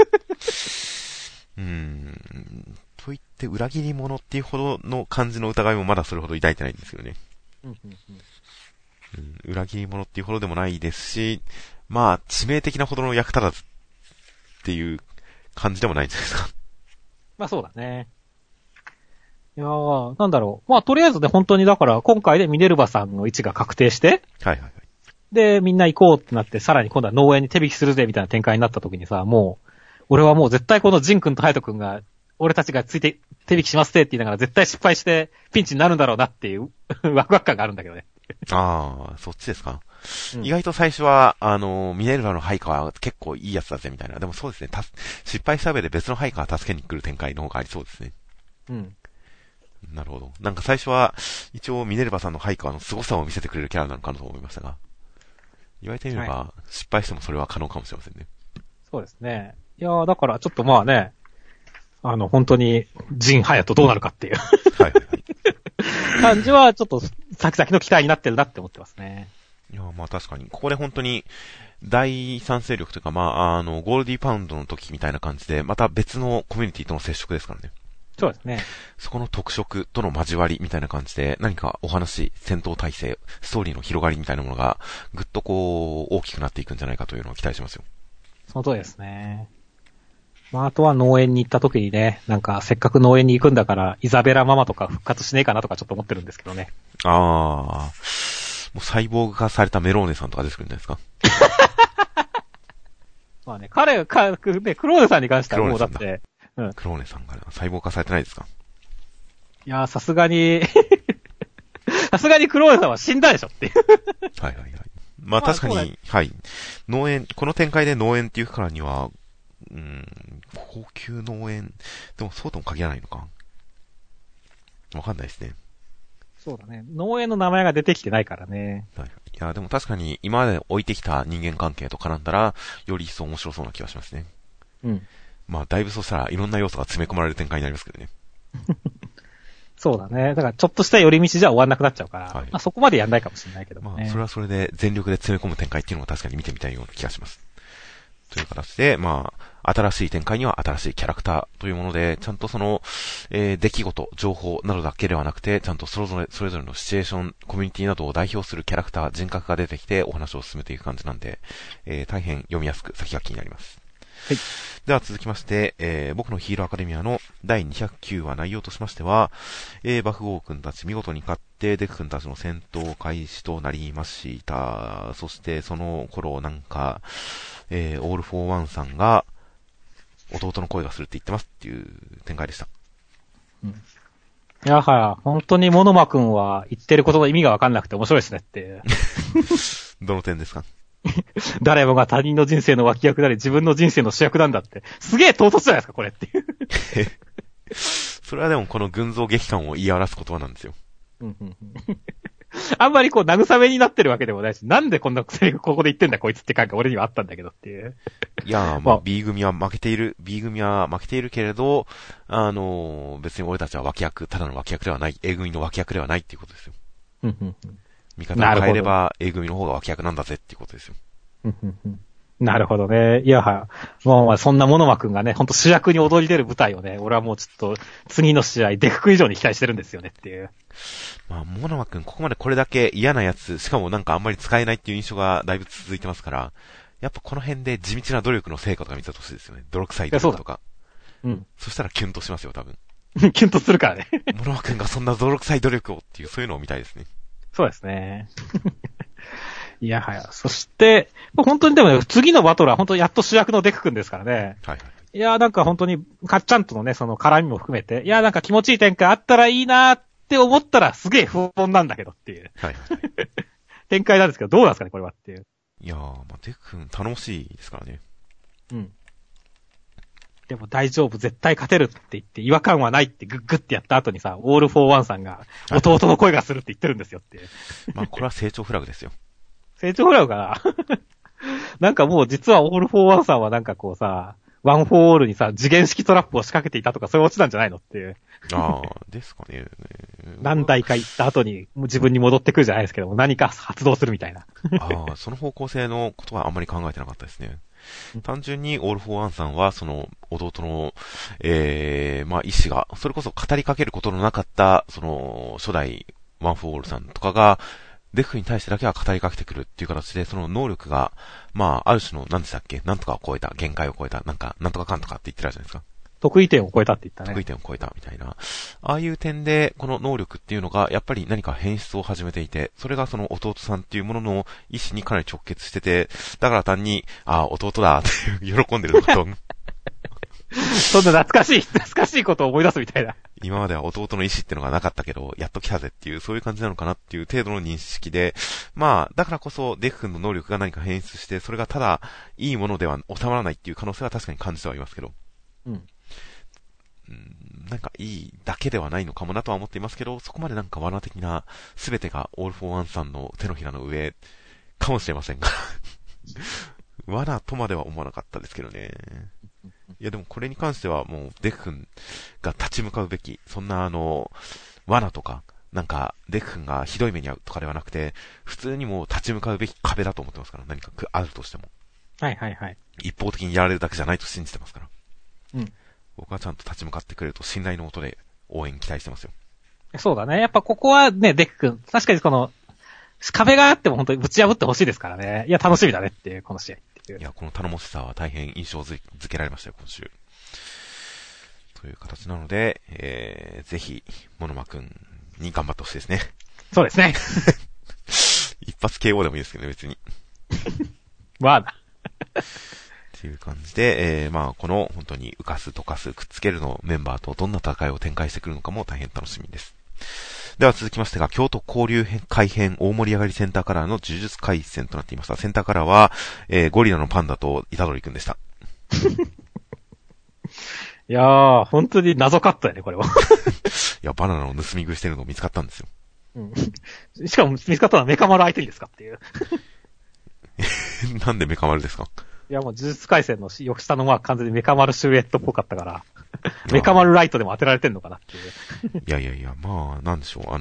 と言って裏切り者っていうほどの感じの疑いもまだそれほど抱いてないんですよね。裏切り者っていうほどでもないですし、致命的なほどの役立たずっていう感じでもないんじゃないですか。 そうだね。いやー、とりあえずね、本当にだから今回でミネルヴァさんの位置が確定して、 はい。 で、みんな行こうってなって、さらに今度は農園に手引きするぜみたいな展開になった時にさ、俺はもう絶対このジン君とハヤト君が、俺たちがついて手引きしますって言いながら絶対失敗してピンチになるんだろうなっていうワクワク感があるんだけどね。 ああ、そっちですか。意外と最初は、ミネルヴァの配下は結構いいやつだぜみたいな。でもそうですね、失敗した上で別の配下が助けに来る展開の方がありそうですね。なるほど。最初は、一応ミネルヴァさんの配下の凄さを見せてくれるキャラなのかなと思いましたが。言われてみれば、失敗してもそれは可能かもしれませんね。そうですね。いやー、だからちょっと本当に、ジンハヤとどうなるかっていう。はい。感じは、ちょっと、先々の期待になってるなって思ってますね。 いや、まあ確かに、ここで本当に、第三勢力というか、まあ、ゴールディーパウンドの時みたいな感じで、また別のコミュニティとの接触ですからね。 そうですね。 そこの特色との交わりみたいな感じで、何かお話、戦闘態勢、ストーリーの広がりみたいなものが、ぐっとこう、大きくなっていくんじゃないかというのを期待しますよ。 その通りですね。まあ、あとは農園に行った時にね、なんかせっかく農園に行くんだから、イザベラママとか復活しねえかなとかちょっと思ってるんですけどね。 もうサイボーグ化されたメローネさんとか出てくるんじゃないですか。 まあね、クローネさんに関してはもうだって、 クローネさんがサイボーグ化されてないですか？ いやー、さすがにクローネさんは死んだでしょっていう。 はいはいはい。まあ確かに、はい。農園、この展開で農園っていうからには、高級農園、でもそうとも限らないのか。わかんないですね。 そうだね。農園の名前が出てきてないからね。 はい。いや、でも確かに今まで置いてきた人間関係と絡んだら、より一層面白そうな気がしますね。 うん。 まあ、だいぶそうしたらいろんな要素が詰め込まれる展開になりますけどね。 そうだね。だからちょっとした寄り道じゃ終わんなくなっちゃうから、 はい、 まあそこまでやんないかもしれないけどもね。 まあ、それはそれで全力で詰め込む展開っていうのも確かに見てみたいような気がします。という形で、まあ、新しい展開には新しいキャラクターというもので、ちゃんとその、出来事、情報などだけではなくて、ちゃんとそれぞれのシチュエーション、コミュニティなどを代表するキャラクター、人格が出てきてお話を進めていく感じなんで、大変読みやすく先が気になります。はい。では続きまして、僕のヒーローアカデミアの第209話内容としましては、爆豪君たち見事に勝って、デク君たちの戦闘開始となりました。そしてその頃なんか、オール・フォー・ワンさんが、弟の声がするって言ってますっていう展開でした。 うん。いやはや、本当にモノマ君は言ってることの意味がわかんなくて面白いですねって。 どの点ですか？ 誰もが他人の人生の脇役であり自分の人生の主役なんだって。すげえ唐突じゃないですか、これっていう。 それはでもこの群像劇感を言い表す言葉なんですよ。 あんまりこう慰めになってるわけでもないし、なんでこんなセリフここで言ってんだこいつって感が俺にはあったんだけどっていう。 いやー、まあ B 組は負けているけれど、別に俺たちは脇役、ただの脇役ではない、A 組の脇役ではないっていうことですよ。味方を変えれば A 組の方が脇役なんだぜっていうことですよ。 なるほどね。いやは、もうそんなモノマ君がね、ほんと主役に躍り出る舞台をね、俺はもうちょっと次の試合、デフク以上に期待してるんですよねっていう。 まあ、モノマ君ここまでこれだけ嫌なやつ、しかもなんかあんまり使えないっていう印象がだいぶ続いてますから、やっぱこの辺で地道な努力の成果とか見せてほしいですよね。泥臭い努力とか。 うん。 そしたらキュンとしますよ、多分。 キュンとするからね。 モノマ君がそんな泥臭い努力をっていう、そういうのを見たいですね。 そうですね。いやはや。そして、本当にでもね、次のバトルは本当にやっと主役のデク君ですからね。 はい。 いやなんか本当に、かっちゃんとのね、その絡みも含めて、いやなんか気持ちいい展開あったらいいなーって思ったらすげえ不穏なんだけどっていう。 はい。 展開なんですけど、どうなんですかね、これはっていう。 いやー、まあ、デク君頼もしいですからね。 うん。でも大丈夫、絶対勝てるって言って、違和感はないってグッグってやった後にさ、オールフォーワンさんが、弟の声がするって言ってるんですよっていう。 まあ、これは成長フラグですよ。 成長フラグかななんかもう実はオールフォーワンさんはなんかこうさ、ワンフォーオールにさ、次元式トラップを仕掛けていたとかそういうオチなんじゃないのっていう。 ああ、ですかね。 何台か行った後に自分に戻ってくるじゃないですけども、何か発動するみたいな。 ああ、その方向性のことはあんまり考えてなかったですね。単純にオールフォーワンさんは、その、弟の、まあ、意志が、それこそ語りかけることのなかった、その、初代ワンフォーオールさんとかが、デフに対してだけは語りかけてくるっていう形で、その能力が、まあ、ある種の、何でしたっけ、なんとかを超えた、限界を超えた、なんとかかんとかって言ってたじゃないですか。 得意点を超えたって言ったね。 得意点を超えたみたいな。ああいう点で、この能力っていうのが、やっぱり何か変質を始めていて、それがその弟さんっていうものの意思にかなり直結してて、だから単に、ああ、弟だって喜んでるのと。 そんな懐かしいことを思い出すみたいな。 今までは弟の意思ってのがなかったけど、やっと来たぜっていう、そういう感じなのかなっていう程度の認識で、まあ、だからこそ、デク君の能力が何か変質して、それがただ、いいものでは収まらないっていう可能性は確かに感じてはいますけど。なんかいいだけではないのかもなとは思っていますけど、そこまでなんか罠的な、すべてがオールフォーワンさんの手のひらの上、かもしれませんが。罠とまでは思わなかったですけどね。いやでもこれに関してはもうデク君が立ち向かうべき、そんな罠とか、 なんか、デク君がひどい目に遭うとかではなくて、普通にもう立ち向かうべき壁だと思ってますから、何かあるとしても。 はいはいはい。 一方的にやられるだけじゃないと信じてますから。 うん。 僕はちゃんと立ち向かってくれると信頼のもとで応援期待してますよ。 そうだね。やっぱここはね、デク君、確かにこの、壁があっても本当にぶち破ってほしいですからね。いや、楽しみだねっていう、この試合っていう。 いや、この頼もしさは大変印象づけられましたよ、今週。という形なので、ぜひ、モノマくんに頑張ってほしいですね。 そうですね。 一発 KO でもいいですけどね、別に。 まあな。 っていう感じで、まあ、この本当に浮かす、溶かす、くっつけるのメンバーとどんな戦いを展開してくるのかも大変楽しみです。では続きましてが、京都交流会編大盛り上がりセンターカラーの呪術回戦となっていました。センターカラーは、ゴリラのパンダとイタドリくんでした。 いやー、本当に謎カットやね、これは。 いや、バナナを盗み食いしてるのを見つかったんですよ。 うん。しかも見つかったのはメカ丸相手にですかっていう。 なんでメカ丸ですか？ いやもう呪術回戦の翌下のは完全にメカ丸シルエットっぽかったから、メカ丸ライトでも当てられてんのかなっていう。 いや、まあ、なんでしょう、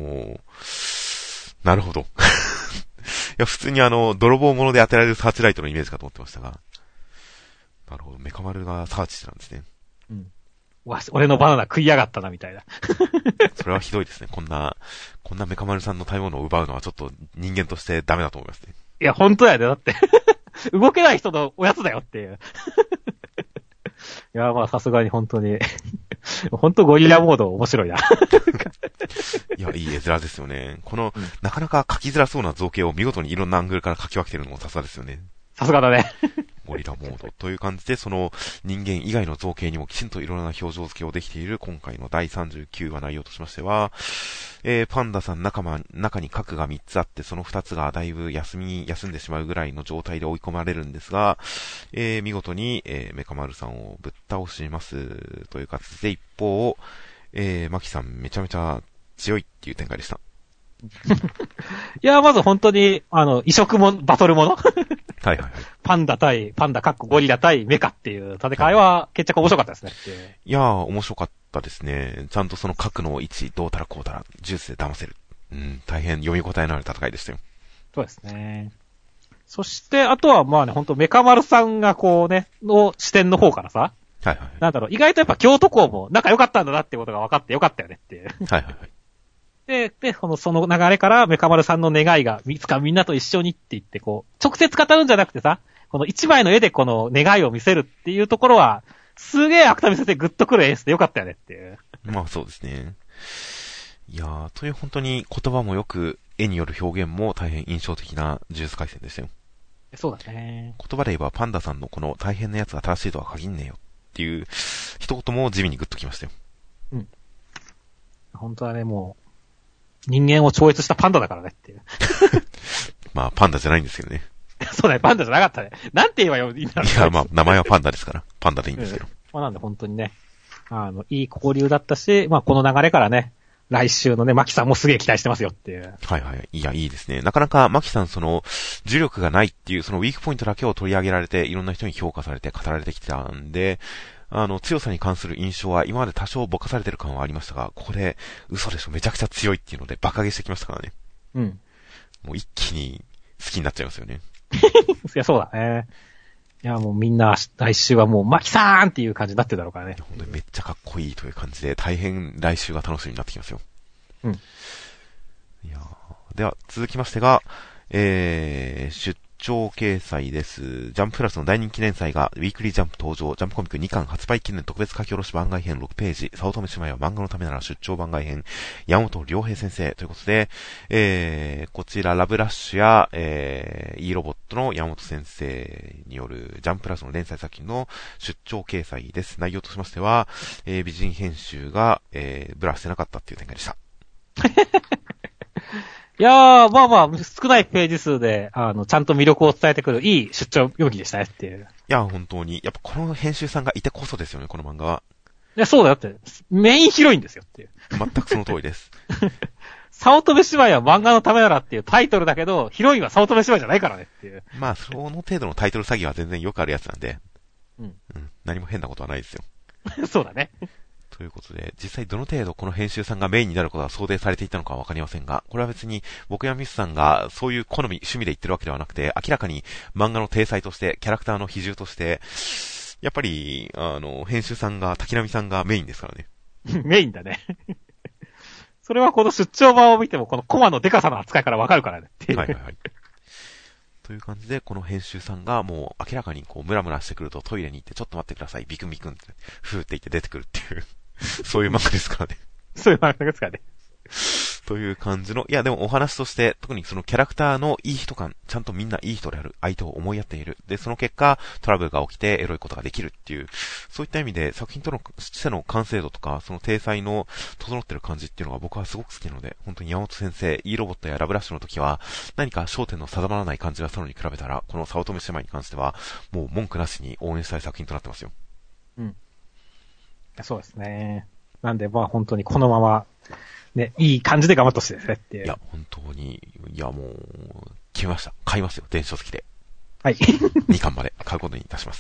なるほど。いや、普通に泥棒物で当てられるサーチライトのイメージかと思ってましたが。なるほど、メカ丸がサーチしてたんですね。 うん。俺のバナナ食いやがったな、みたいな。 それはひどいですね。こんなメカ丸さんの食べ物を奪うのはちょっと人間としてダメだと思いますね。 いや、本当やで、だって。動けない人のおやつだよっていう。いや、まあさすがに本当に。本当ゴリラモード面白いな。 いや、いい絵面ですよね。なかなか描きづらそうな造形を見事にいろんなアングルから描き分けてるのもさすがですよね。 さすがだね。 ゴリラモードという感じで、その人間以外の造形にもきちんといろんな表情付けをできている今回の第39話内容としましては、パンダさん中に核が3つあって、その2つがだいぶ休んでしまうぐらいの状態で追い込まれるんですが、見事に、メカ丸さんをぶっ倒しますという形で、一方、マキさんめちゃめちゃ強いっていう展開でした。 いや、まず本当に、異色バトルものはい。 パンダゴリラ対メカっていう戦いは決着面白かったですね。 いやー、面白かったですね。ちゃんとその核の位置、どうたらこうたら、ジュースで騙せる。大変読み応えのある戦いでしたよ。 そうですね。そして、あとはまあね、本当メカ丸さんがこうね、の視点の方からさ、 はい。 なんだろう、意外とやっぱ京都校も仲良かったんだなってことが分かってよかったよねっていう。 はい。 で、その流れからメカ丸さんの願いがいつかみんなと一緒にって言って、こう、直接語るんじゃなくてさ、この一枚の絵でこの願いを見せるっていうところは、すげえ芥見先生グッとくる演出でよかったよねっていう。 まあそうですね。いやー、という本当に言葉もよく、絵による表現も大変印象的な呪術回戦でしたよ。 そうだね。 言葉で言えばパンダさんのこの大変なやつが正しいとは限んねえよっていう一言も地味にグッときましたよ。 うん。本当はね、もう、人間を超越したパンダだからねっていう。 まあパンダじゃないんですけどね。 そうだね、パンダじゃなかったね。なんて言えばいいんだろう。 いや、まあ名前はパンダですから、パンダでいいんですけど。 まあなんで本当にね、いい交流だったし、まあこの流れからね、来週のね、マキさんもすげえ期待してますよっていう。 はい。いや、いいですね。なかなかマキさん呪力がないっていうそのウィークポイントだけを取り上げられて、いろんな人に評価されて語られてきたんで、強さに関する印象は今まで多少ぼかされてる感はありましたが、ここで嘘でしょ、めちゃくちゃ強いっていうのでバカ上げしてきましたからね。 うん。 もう一気に好きになっちゃいますよね。 いや、そうだね。いや、もうみんな来週はもうマキさーんっていう感じになってるだろうからね。 本当にめっちゃかっこいいという感じで、大変来週が楽しみになってきますよ。 うん。 いやでは続きましてが、出張掲載です。ジャンププラスの大人気連載がウィークリージャンプ登場、ジャンプコミック2巻発売記念特別書き下ろし番外編6ページ、早乙女姉妹は漫画のためなら出張番外編、山本良平先生ということで、こちらラブラッシュや、E ロボットの山本先生によるジャンププラスの連載作品の出張掲載です。内容としましては、美人編集が、ブラしてなかったっていう展開でした。 いやー、まあ、少ないページ数で、ちゃんと魅力を伝えてくる、いい出張読みでしたねっていう。 いや、本当に。やっぱこの編集さんがいてこそですよね、この漫画は。 いや、そうだよって。メインヒロインですよっていう。 全くその通りです。 早乙女姉妹は漫画のためならっていうタイトルだけど、ヒロインは早乙女姉妹じゃないからねっていう。 まあ、その程度のタイトル詐欺は全然よくあるやつなんで。 うん。 何も変なことはないですよ。 そうだね。 ということで、実際どの程度この編集さんがメインになることが想定されていたのかはわかりませんが、これは別に僕やミスさんがそういう好み、趣味で言ってるわけではなくて、明らかに漫画の体裁として、キャラクターの比重として、やっぱり、編集さんが、滝波さんがメインですからね。 メインだね。それはこの出張版を見ても、このコマのデカさの扱いからわかるからね。 はいはいはい。という感じで、この編集さんがもう明らかにこうムラムラしてくるとトイレに行ってちょっと待ってください、ビクンビクンって、ふーって言って出てくるっていう、そういう漫画ですからね。 そういう漫画ですからね。 という感じの、いやでもお話として、特にそのキャラクターのいい人感、ちゃんとみんないい人である、相手を思いやっている。で、その結果、トラブルが起きてエロいことができるっていう、そういった意味で作品とのしての完成度とか、その体裁の整ってる感じっていうのが僕はすごく好きなので、本当に山本先生、いいロボットやラブラッシュの時は、何か焦点の定まらない感じがしたのに比べたら、この早乙女姉妹に関しては、もう文句なしに応援したい作品となってますよ。 うん。そうですね。なんで、まあ本当にこのまま、ね、いい感じで頑張ってほしいですねっていう。 いや、本当に、いやもう、決めました。買いますよ、電子書籍で。 はい。 2巻まで買うことにいたします。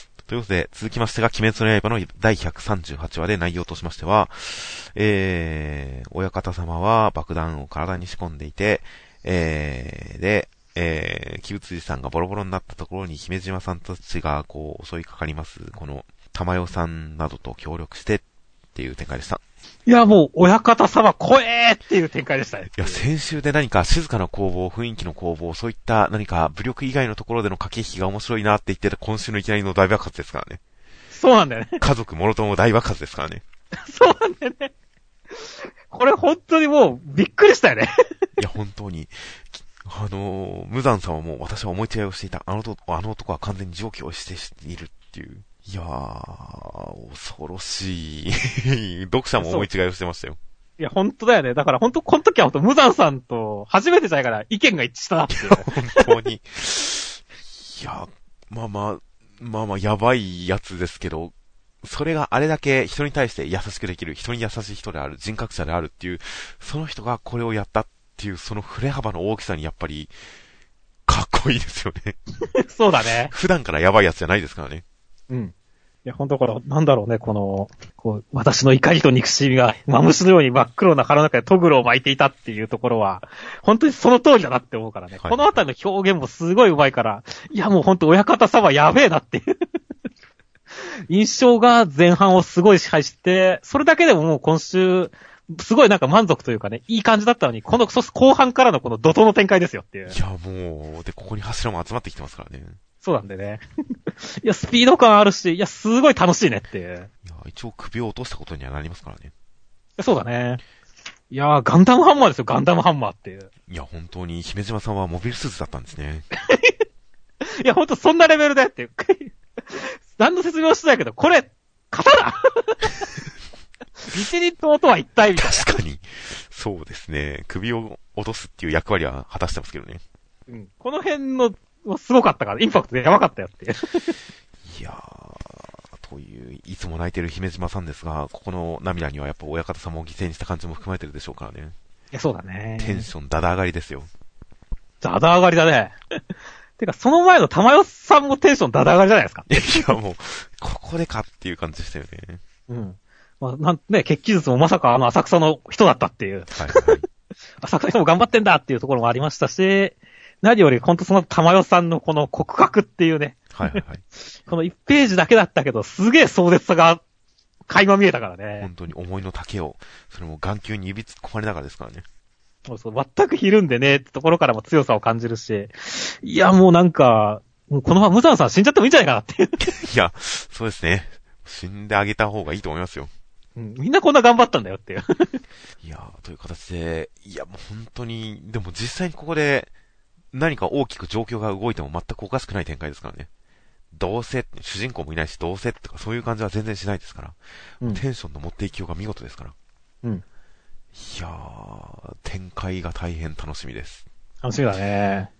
ということで、続きましてが、鬼滅の刃の第138話で内容としましては、親方様は爆弾を体に仕込んでいて、で、鬼物寺さんがボロボロになったところに姫島さんたちがこう襲いかかります。この玉代さんなどと協力してっていう展開でした。 いや、もう、親方様怖えーっていう展開でしたね。 いや、先週で何か静かな攻防、雰囲気の攻防、そういった何か武力以外のところでの駆け引きが面白いなって言ってた今週のいきなりの大爆発ですからね。 そうなんだよね。 家族もろとも大爆発ですからね。 そうなんだよね。これ本当にもう、びっくりしたよね。 いや、本当に。無惨さんはもう私は思い違いをしていた。あの男は完全に常軌をしているっていう。いやー、恐ろしい。読者も思い違いをしてましたよ。 いや、本当だよね。だから本当、この時は本当、無惨さんと初めてじゃないから意見が一致したなっていう。 本当に。いや、まあ、やばいやつですけど、それがあれだけ人に対して優しくできる、人に優しい人である、人格者であるっていう、その人がこれをやったっていう、その振れ幅の大きさにやっぱり、かっこいいですよね。 そうだね。 普段からやばいやつじゃないですからね。 うん。いや、本当から、なんだろうね、私の怒りと憎しみが、マムシのように真っ黒な腹の中でトグロを巻いていたっていうところは、本当にその通りだなって思うからね。はい、このあたりの表現もすごい上手いから、いや、もう本当親方様やべえなっていう。印象が前半をすごい支配して、それだけでももう今週、すごいなんか満足というかね、いい感じだったのに、後半からのこの怒涛の展開ですよっていう。 いや、もう、で、ここに柱も集まってきてますからね。 そうなんでね。いや、スピード感あるし、いや、すごい楽しいねっていう。 いや、一応首を落としたことにはなりますからね。 そうだね。いやー、ガンダムハンマーですよ、ガンダムハンマーっていう。 いや、本当に、姫島さんはモビルスーツだったんですね。 いや、ほんとそんなレベルだよっていう。何の説明もしてないけど、これ、刀一日刀とは一体みたいな。 確かに。そうですね。首を落とすっていう役割は果たしてますけどね。 うん。この辺の、すごかったから、インパクトでやばかったよっていう。 いやー、という、いつも泣いてる姫島さんですが、ここの涙にはやっぱ親方様を犠牲にした感じも含まれてるでしょうからね。 いや、そうだね。 テンションダダ上がりですよ。 ダダ上がりだね。てか、その前の玉代さんもテンションダダ上がりじゃないですか。 いや、もう、ここでかっていう感じでしたよね。 うん。まあ、血気術もまさか浅草の人だったっていう。 はいはい。 浅草の人も頑張ってんだっていうところもありましたし、何よりほんとその玉代さんのこの告白っていうね。 はいはいはい。 この1ページだけだったけど、すげえ壮絶さが垣間見えたからね。 本当に思いの丈を、それも眼球に指突っ込まれながらですからね。 そうそう、全くひるんでねってところからも強さを感じるし、いやもうなんか、もうこのまま無惨さん死んじゃってもいいんじゃないかなっていう。 いや、そうですね。死んであげた方がいいと思いますよ。 うん、みんなこんな頑張ったんだよっていう。 いやという形で、いやもう本当に、でも実際にここで何か大きく状況が動いても全くおかしくない展開ですからね。どうせ、主人公もいないしどうせとかそういう感じは全然しないですから。うん、テンションの持っていきようが見事ですから。 うん。 いやー、展開が大変楽しみです。 楽しみだね。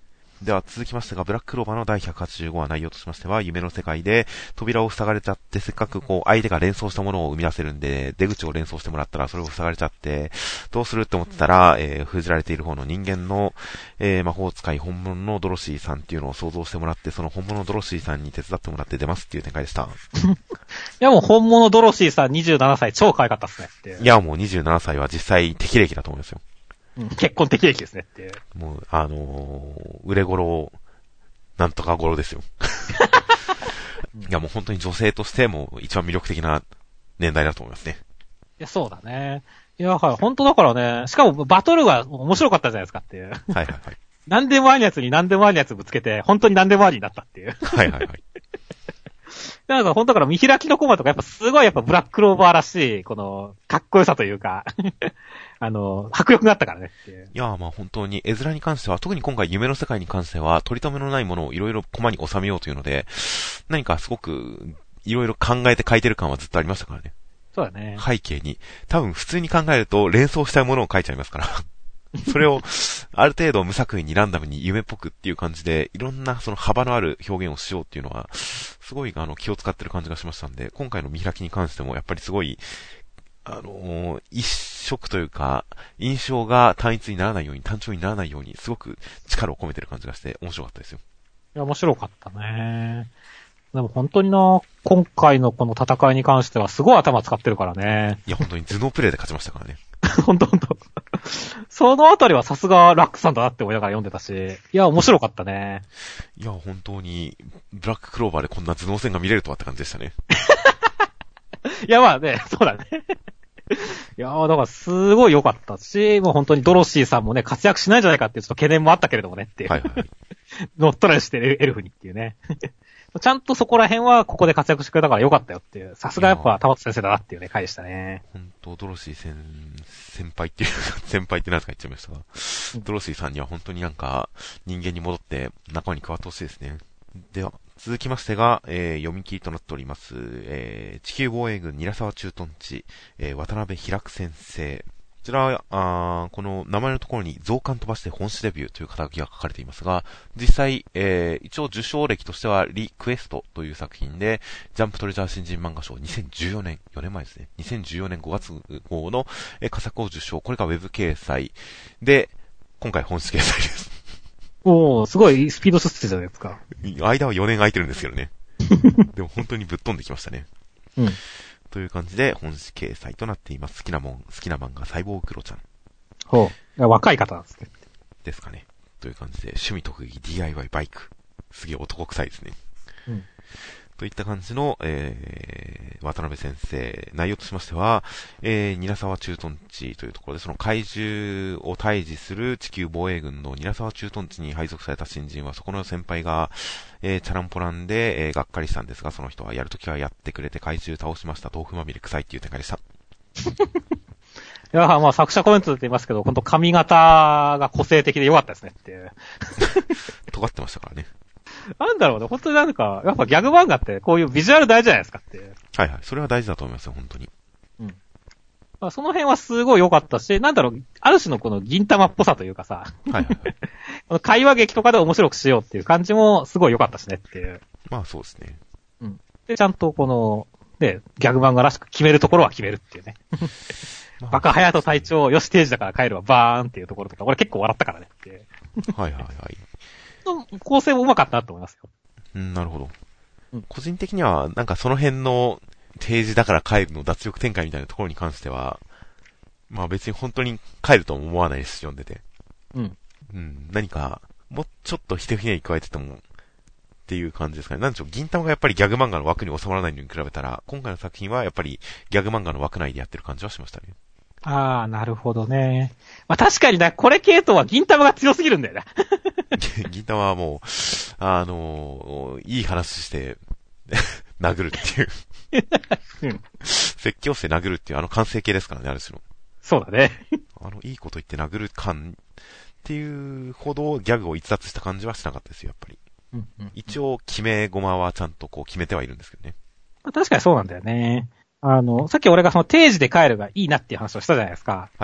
では続きましてが、ブラッククローバーの第185話内容としましては、夢の世界で扉を塞がれちゃって、せっかくこう相手が連想したものを生み出せるんで、出口を連想してもらったらそれを塞がれちゃって、どうするって思ってたら、封じられている方の人間の、魔法使い本物のドロシーさんっていうのを想像してもらって、その本物のドロシーさんに手伝ってもらって出ますっていう展開でした。 いやもう本物ドロシーさん27歳超可愛かったっすねっていう。 いやもう27歳は実際適齢期だと思いますよ。 結婚適齢期ですねっていう。 もう、売れ頃、なんとか頃ですよ。いやもう本当に女性としても一番魅力的な年代だと思いますね。 いや、そうだね。いや、はい、本当だからね、しかもバトルが面白かったじゃないですかっていう。 はいはいはい。 何でもあるやつに何でもあるやつぶつけて、本当に何でもありになったっていう。 はいはいはい。 なんか本当から見開きのコマとかやっぱすごいやっぱブラッククローバーらしい、この、かっこよさというか、迫力があったからねっていう。 いやまあ本当に絵面に関しては、特に今回夢の世界に関しては、取り留めのないものをいろいろコマに収めようというので、何かすごく、いろいろ考えて描いてる感はずっとありましたからね。 そうだね。 背景に。多分普通に考えると連想したいものを描いちゃいますから。それを、ある程度無作為にランダムに夢っぽくっていう感じで、いろんなその幅のある表現をしようっていうのは、すごい気を使ってる感じがしましたんで、今回の見開きに関してもやっぱりすごい、一色というか、印象が単一にならないように、単調にならないように、すごく力を込めてる感じがして面白かったですよ。 いや、面白かったね。でも本当にな、今回のこの戦いに関してはすごい頭使ってるからね。 いや、本当に頭脳プレイで勝ちましたからね。 本当。そのあたりはさすがラックさんだなって思いながら読んでたし、いや、面白かったね。 いや、本当に、ブラッククローバーでこんな頭脳戦が見れるとはって感じでしたね。 いや、まあね、そうだね。いやだからすごい良かったし、もう本当にドロシーさんもね、活躍しないんじゃないかっていうちょっと懸念もあったけれどもねっていう。 はいはい。 乗っ取られしてエルフにっていうね。ちゃんとそこら辺はここで活躍してくれたから良かったよっていう、さすがやっぱ田松先生だなっていうね、回でしたね。 本当ドロシー先輩っていう、先輩って何すか言っちゃいましたが、ドロシーさんには本当になんか人間に戻って仲間に加わってほしいですね。では、続きましてが、読み切りとなっております、地球防衛軍韮沢駐屯地、渡辺平久先生。こちらは、この名前のところに増刊飛ばして本誌デビューという肩書きが書かれていますが、実際、一応受賞歴としてはリクエストという作品で、ジャンプトレジャー新人漫画賞2014年、4年前ですね。2014年5月号の佳作を受賞。これがウェブ掲載で、今回本誌掲載です。 おー、すごいスピード出世じゃないですか。 間は4年空いてるんですけどね。でも本当にぶっ飛んできましたね。 うん。 という感じで本誌掲載となっています。好きな漫画、サイボーグクロちゃん。 ほう。若い方なんですね。 ですかね。という感じで、趣味特技 DIY バイク。すげえ男臭いですね。 うん。 といった感じの、渡辺先生、内容としましては、韮沢駐屯地というところで、その怪獣を退治する地球防衛軍の韮沢駐屯地に配属された新人は、そこの先輩が、チャランポランで、がっかりしたんですが、その人はやるときはやってくれて怪獣倒しました。豆腐まみれ臭いっていう展開でした。 いや、まあ作者コメントで言いますけど、本当髪型が個性的で良かったですねっていう。 尖ってましたからね。 なんだろうね、本当になんか、やっぱギャグ漫画ってこういうビジュアル大事じゃないですかって。 はいはい。それは大事だと思いますよ、本当に。 うん。まあ、その辺はすごい良かったし、なんだろう、ある種のこの銀玉っぽさというかさ。 はいはいはい。 この会話劇とかで面白くしようっていう感じもすごい良かったしねっていう。 まあそうですね。 うん。で、ちゃんとこの、ね、ギャグ漫画らしく決めるところは決めるっていうね。バカ隼人隊長、よし定時だから帰るわ、バーンっていうところとか、俺結構笑ったからねっていう。 はいはいはい。 構成も上手かったなと思いますよ。 なるほど。 うん、 個人的には、なんかその辺の定時だから帰るの脱力展開みたいなところに関しては、まあ別に本当に帰るとも思わないです、読んでて。 うん。 うん、何か、もうちょっとひてひねり加えてても、っていう感じですかね。なんでしょう、銀玉がやっぱりギャグ漫画の枠に収まらないのに比べたら、今回の作品はやっぱりギャグ漫画の枠内でやってる感じはしましたね。 ああ、なるほどね。まあ確かにな、これ系統は銀玉が強すぎるんだよな。 銀玉はもう、いい話して、殴るっていう。 うん。 説教して殴るっていう完成形ですからね、ある種の。 そうだね。 いいこと言って殴る感っていうほどギャグを逸脱した感じはしなかったですよ、やっぱり。 うんうんうん、 一応、決め駒はちゃんとこう決めてはいるんですけどね。 まあ、確かにそうなんだよね。さっき俺がその定時で帰るがいいなっていう話をしたじゃないですか。 はいはいはい。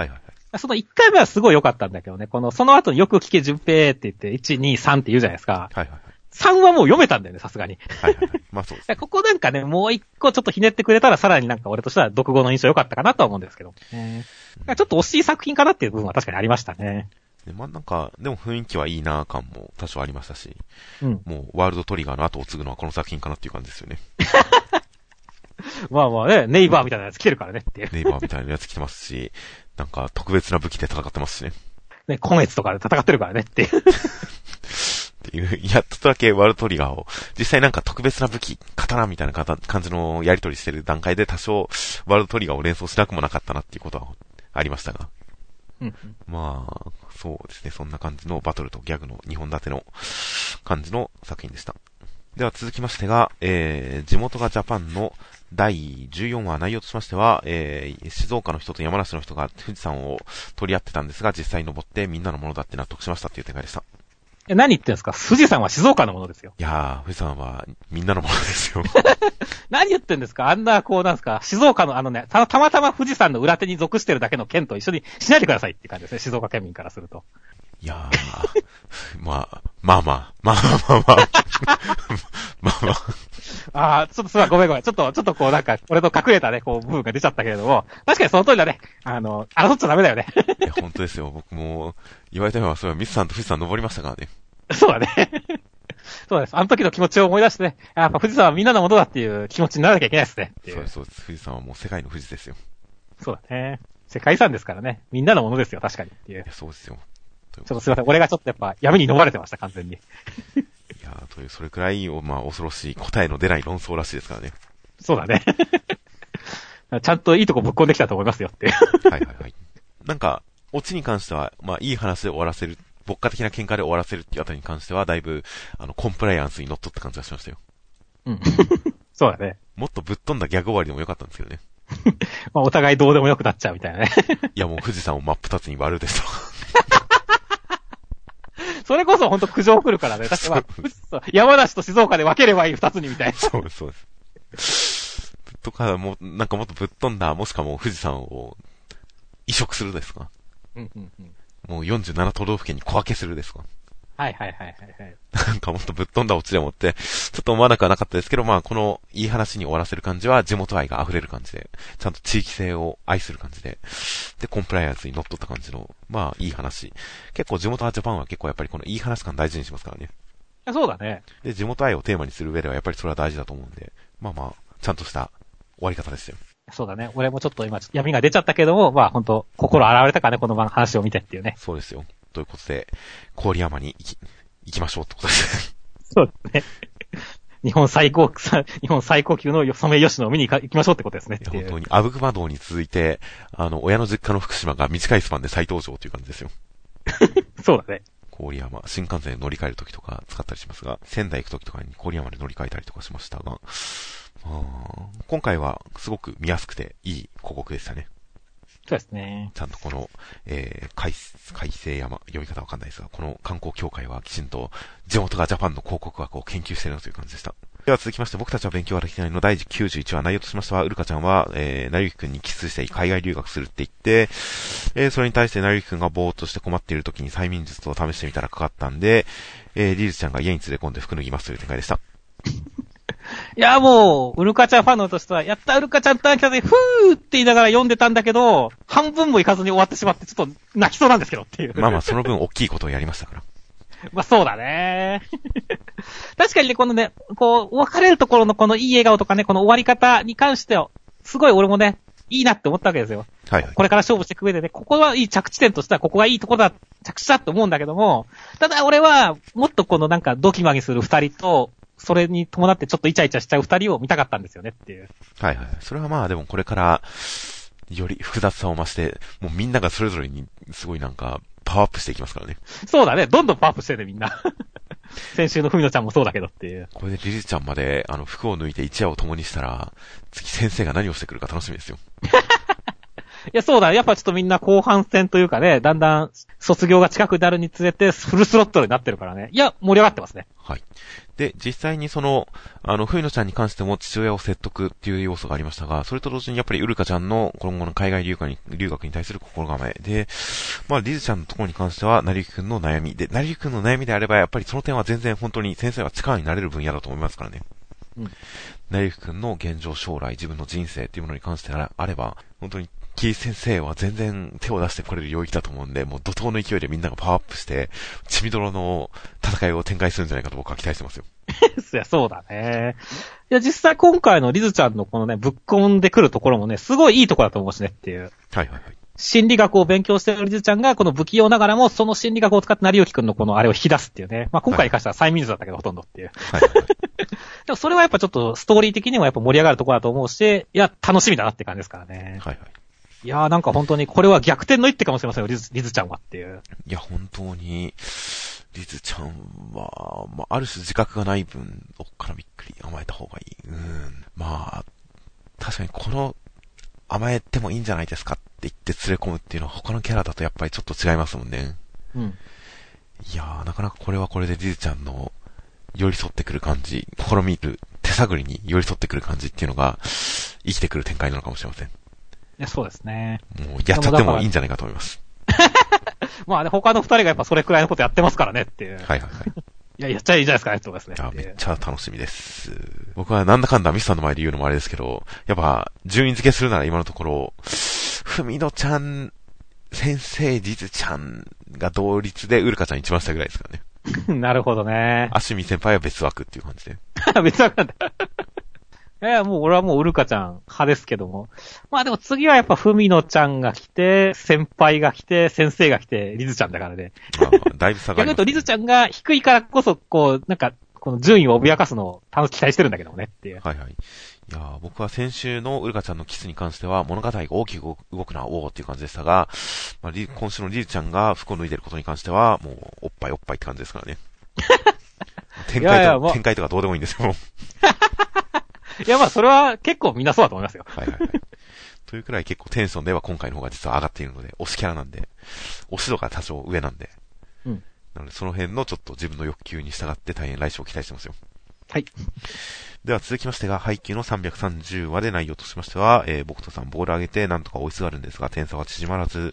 その1回目はすごい良かったんだけどね、その後によく聞け順平って言って、1、2、3って言うじゃないですか。 はいはいはい。 3はもう読めたんだよね、さすがに。 はいはいはい。まあそうです、ね。 ここなんかね、もう1個ちょっとひねってくれたらさらになんか俺としては読後の印象良かったかなとは思うんですけど。ちょっと惜しい作品かなっていう部分は確かにありましたね。 まあなんか、でも雰囲気はいいな感も多少ありましたし、 うん。 もうワールドトリガーの後を継ぐのはこの作品かなっていう感じですよね。 まあまあね、ネイバーみたいなやつ来てるからねっていう。 ネイバーみたいなやつ来てますし、なんか特別な武器で戦ってますしね。 ね、今月とかで戦ってるからねっていう。 っていう、やっとだけワールドトリガーを、実際なんか特別な武器、刀みたいな感じのやり取りしてる段階で多少ワールドトリガーを連想しなくもなかったなっていうことはありましたが。 うん、 まあ、そうですね。そんな感じのバトルとギャグの2本立ての感じの作品でした。では続きましてが、地元がジャパンの第14話内容としましては、静岡の人と山梨の人が富士山を取り合ってたんですが、実際に登ってみんなのものだって納得しましたっていう展開でした。 何言ってんですか？富士山は静岡のものですよ。 いやー、富士山はみんなのものですよ。 何言ってんですか？あんな、なんですか、静岡のたまたま富士山の裏手に属してるだけの県と一緒にしないでくださいって感じですね、静岡県民からすると。 いやー、まあ。まあ。 ああ、ちょっとすごいごめん。ちょっとこうなんか、俺の隠れたね、こう部分が出ちゃったけれども、確かにその通りだね。争っちゃダメだよね。 いや、本当ですよ。僕も、言われたのは、そういえばミスさんと富士山登りましたからね。 そうだね。そうです。あの時の気持ちを思い出してね、やっぱ富士山はみんなのものだっていう気持ちにならなきゃいけないですね。 そうです。富士山はもう世界の富士ですよ。 そうだね。世界遺産ですからね。みんなのものですよ、確かにっていう。 いや、そうですよ。 ちょっとすいません。俺がちょっとやっぱ闇に飲まれてました、完全に。 いやー、という、それくらい、まあ、恐ろしい答えの出ない論争らしいですからね。 そうだね。ちゃんといいとこぶっ込んできたと思いますよっていう。 はい。なんか、オチに関しては、まあ、いい話で終わらせる、牧歌的な喧嘩で終わらせるっていうあたりに関しては、だいぶ、コンプライアンスに乗っ取った感じがしましたよ。 うん。そうだね。 もっとぶっ飛んだギャグ終わりでもよかったんですけどね。 まあ、お互いどうでもよくなっちゃうみたいなね。 いや、もう富士山を真っ二つに割るですと。 それこそ本当苦情来るからね。確かまあ、山梨と静岡で分ければいい二つにみたいな。 そうです。とか、もう、なんかもっとぶっ飛んだ、もしかも富士山を移植するですか？もう47都道府県に小分けするですか？ はい。 なんかもっとぶっ飛んだオチでもって、ちょっと思わなくはなかったですけど、まあこのいい話に終わらせる感じは地元愛が溢れる感じで、ちゃんと地域性を愛する感じで、で、コンプライアンスに乗っ取った感じの、まあいい話。結構地元ジャパンは結構やっぱりこのいい話感大事にしますからね。 そうだね。 で、地元愛をテーマにする上ではやっぱりそれは大事だと思うんで、まあ、ちゃんとした終わり方ですよ。 そうだね。俺もちょっと今闇が出ちゃったけども、まあ本当心洗われたからね、この話を見てっていうね。 そうですよ。ということで、郡山に行きましょうってことですね。 そうですね。日本最高級のソメイヨシノを見に行きましょうってことですね。 本当に、阿武隈道に続いて、親の実家の福島が短いスパンで再登場という感じですよ。 そうだね。 郡山、新幹線で乗り換えるときとか使ったりしますが、仙台行くときとかに郡山で乗り換えたりとかしましたが、今回はすごく見やすくていい広告でしたね。 そうですね。 ちゃんとこの、海星山、読み方わかんないですが、この観光協会はきちんと地元がジャパンの広告学を研究しているという感じでした。では続きまして、僕たちは勉強ができないの第91話内容としましては、ウルカちゃんは、なゆきくんにキスして海外留学するって言って、それに対してなゆきくんがぼーっとして困っている時に催眠術を試してみたらかかったんで、リズちゃんが家に連れ込んで服脱ぎますという展開でした。 いや、もう、ウルカちゃんファンのとしては、やったウルカちゃんと来たで、ふーって言いながら読んでたんだけど、半分もいかずに終わってしまって、ちょっと泣きそうなんですけどっていう。 まあ、その分大きいことをやりましたから。 まあ、そうだね。確かにね、このね、こう、別れるところのこのいい笑顔とかね、この終わり方に関しては、すごい俺もね、いいなって思ったわけですよ。 はい。 これから勝負していく上でね、ここはいい着地点としては、ここがいいところだ、着地だって思うんだけども、ただ俺は、もっとこのなんかドキマギする二人と、それに伴ってちょっとイチャイチャしちゃう二人を見たかったんですよねっていう。 はい。それはまあでもこれから、より複雑さを増して、もうみんながそれぞれにすごいなんか、パワーアップしていきますからね。 そうだね。どんどんパワーアップしてね、みんな。先週のふみのちゃんもそうだけどっていう。 これでリリちゃんまで、服を脱いで一夜を共にしたら、次先生が何をしてくるか楽しみですよ。 や、そうだ、やっぱちょっとみんな後半戦というかね、だんだん卒業が近くなるにつれてフルスロットルになってるからね。いや、盛り上がってますね。 はい。で、実際に冬野ちゃんに関しても父親を説得っていう要素がありましたが、それと同時にやっぱりウルカちゃんの今後の海外留学に対する心構えで、リズちゃんのところに関しては、成幸くんの悩みで、成幸くんの悩みであれば、やっぱりその点は全然本当に先生は力になれる分野だと思いますからね。 うん。 成幸くんの現状将来、自分の人生っていうものに関してあれば、本当にキー先生は全然手を出してこれる領域だと思うんで、もう怒涛の勢いでみんながパワーアップして、血みどろの戦いを展開するんじゃないかと僕は期待してますよ。 いや、そうだね。いや、実際今回のリズちゃんのこのね、ぶっ込んでくるところもね、すごいいいところだと思うしねっていう。 はいはいはい。 心理学を勉強しているリズちゃんが、この不器用ながらも、その心理学を使って成幸くんのこのあれを引き出すっていうね。まあ今回に関しては催眠術だったけど、ほとんどっていう。 はいはいはい。 でもそれはやっぱちょっとストーリー的にもやっぱ盛り上がるところだと思うし、いや、楽しみだなって感じですからね。 はいはい。 いやーなんか本当にこれは逆転の一手かもしれませんよ、リズちゃんはっていう。 いや、本当に、リズちゃんは、ある種自覚がない分、おっからびっくり甘えた方がいい。確かにこの、甘えてもいいんじゃないですかって言って連れ込むっていうのは他のキャラだとやっぱりちょっと違いますもんね。 うん。 いやー、なかなかこれはこれでリズちゃんの寄り添ってくる感じ、試みる、手探りに寄り添ってくる感じっていうのが、生きてくる展開なのかもしれません。 いや、そうですね。 もう、やっちゃってもいいんじゃないかと思います。 まあね、他の二人がやっぱそれくらいのことやってますからねっていう。 はいはいはい。 いや、やっちゃいいじゃないですかね、ってことですね。 めっちゃ楽しみです。僕はなんだかんだミスさんの前で言うのもあれですけど、やっぱ、順位付けするなら今のところ、ふみのちゃん、先生、リズちゃんが同率で、ウルカちゃん一番下ぐらいですからね。なるほどね。 アシミ先輩は別枠っていう感じで。 別枠なんだ。もう俺はもうウルカちゃん派ですけども。まあでも次はやっぱふみのちゃんが来て、先輩が来て、先生が来て、リズちゃんだからね。 だいぶ下がります、ね。 逆に言うとリズちゃんが低いからこそ、この順位を脅かすのを期待してるんだけどもねっていう。 はいはい。いや僕は先週のウルカちゃんのキスに関しては物語が大きく動くな、おーっていう感じでしたが、今週のリズちゃんが服を脱いでることに関しては、もうおっぱいって感じですからね。展開とかどうでもいいんですよ。 いやまあそれは結構みんなそうだと思いますよ。 はいはいはい。というくらい結構テンションでは今回の方が実は上がっているので、推しキャラなんで、推し度が多少上なんで。 うん。 なのでその辺のちょっと自分の欲求に従って大変来週を期待してますよ。 はい。 では続きましてが、配給の330話で内容としましては、僕とさんボール上げてなんとか追いすがるんですが、点差は縮まらず、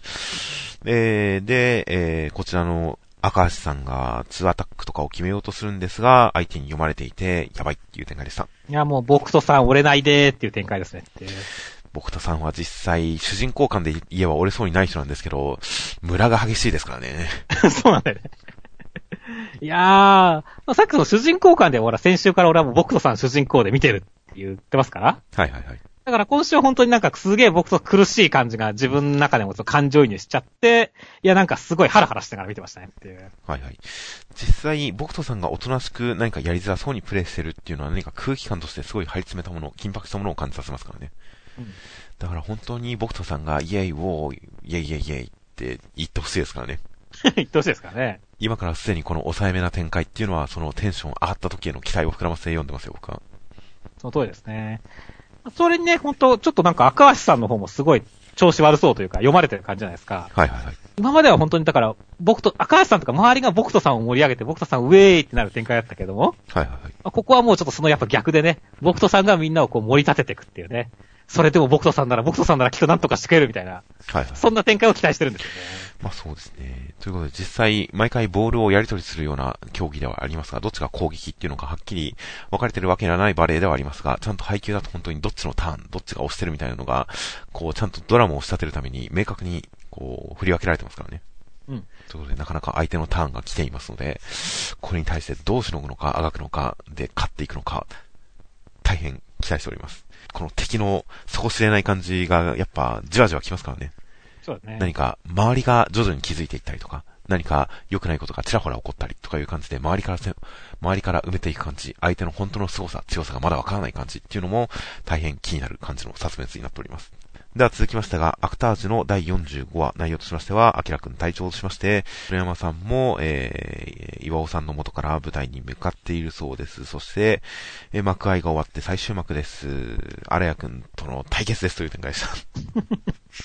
こちらの赤橋さんが2アタックとかを決めようとするんですが、相手に読まれていて、やばいっていう展開でした。 いやもう僕とさん折れないでーっていう展開ですねって。 僕とさんは実際、主人公間で言えば折れそうにない人なんですけど、ムラが激しいですからね。 そうなんだよね。いやー、さっきの主人公間で先週から俺はもう僕とさん主人公で見てるって言ってますから。 はいはいはい。 だから今週は本当になんかすげえ僕と苦しい感じが自分の中でも感情移入しちゃって、いやなんかすごいハラハラしながら見てましたねっていう。 はいはい。実際、僕とさんがおとなしく何かやりづらそうにプレイしてるっていうのは何か空気感としてすごい張り詰めたもの、緊迫したものを感じさせますからね。うん、だから本当に僕とさんがイェイウォー、イェイイェイイェイって言ってほしいですからね。 言ってほしいですからね。 今からすでにこの抑えめな展開っていうのはそのテンション上がった時への期待を膨らませて読んでますよ、僕は。 その通りですね。それにね、本当ちょっとなんか赤橋さんの方もすごい調子悪そうというか読まれてる感じじゃないですか。 はいはいはい。 今までは本当にだから赤橋さんとか周りが僕とさんを盛り上げて僕とさんウェーイってなる展開だったけども。 はいはいはい。 ここはもうちょっとそのやっぱ逆でね、僕とさんがみんなをこう盛り立てていくっていうね。それでも僕とさんならきっとなんとかしてくれるみたいな。 はいはい。 そんな展開を期待してるんですよね。 まあそうですね。ということで実際毎回ボールをやり取りするような競技ではありますが、どっちが攻撃っていうのがはっきり分かれてるわけではないバレーではありますが、ちゃんと配球だと本当にどっちのターン、どっちが押してるみたいなのが、こうちゃんとドラマを仕立てるために明確にこう振り分けられてますからね。 うん。 ということでなかなか相手のターンが来ていますので、これに対してどうしのぐのか、あがくのかで勝っていくのか、大変期待しております。この敵の底知れない感じがやっぱじわじわ来ますからね。 そうだね。 何か周りが徐々に気づいていったりとか、何か良くないことがちらほら起こったりとかいう感じで周りから埋めていく感じ、相手の本当の凄さ、強さがまだわからない感じっていうのも大変気になる感じのサスペンスになっております。では続きましてが、アクタージュの第45話、内容としましては、アキラくん隊長としまして、古山さんも、岩尾さんの元から舞台に向かっているそうです。そして、幕合が終わって最終幕です。荒谷くんとの対決ですという展開でした。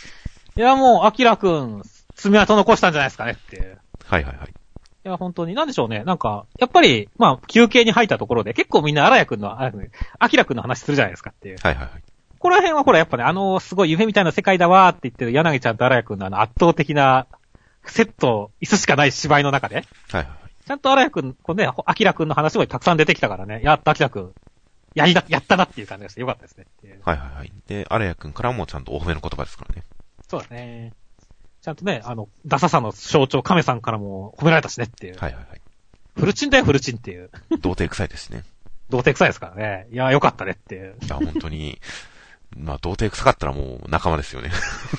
いや、もう、アキラくん、爪痕残したんじゃないですかねっていう。 はいはいはい。 いや、本当に、なんでしょうね。なんか、やっぱり、まあ、休憩に入ったところで、結構みんなアキラくんの話するじゃないですかっていう。 はいはいはい。 ここら辺はほら、やっぱね、すごい夢みたいな世界だわーって言ってる柳ちゃんと荒谷くんの圧倒的な、セット、椅子しかない芝居の中で。 はいはい。 ちゃんと荒谷くん、このね、アキラくんの話もたくさん出てきたからね。やった、アキラくん。やったなっていう感じがしてよかったですね。 はいはいはい。で、荒谷くんからもちゃんとお褒めの言葉ですからね。 そうだね。ちゃんとね、ダサさの象徴、亀さんからも褒められたしねっていう。 はいはいはい。 フルチンだよ、フルチンっていう。 童貞臭いですね。 童貞臭いですからね。いや、よかったねっていう。 いや、本当に、まあ、童貞臭かったらもう仲間ですよね。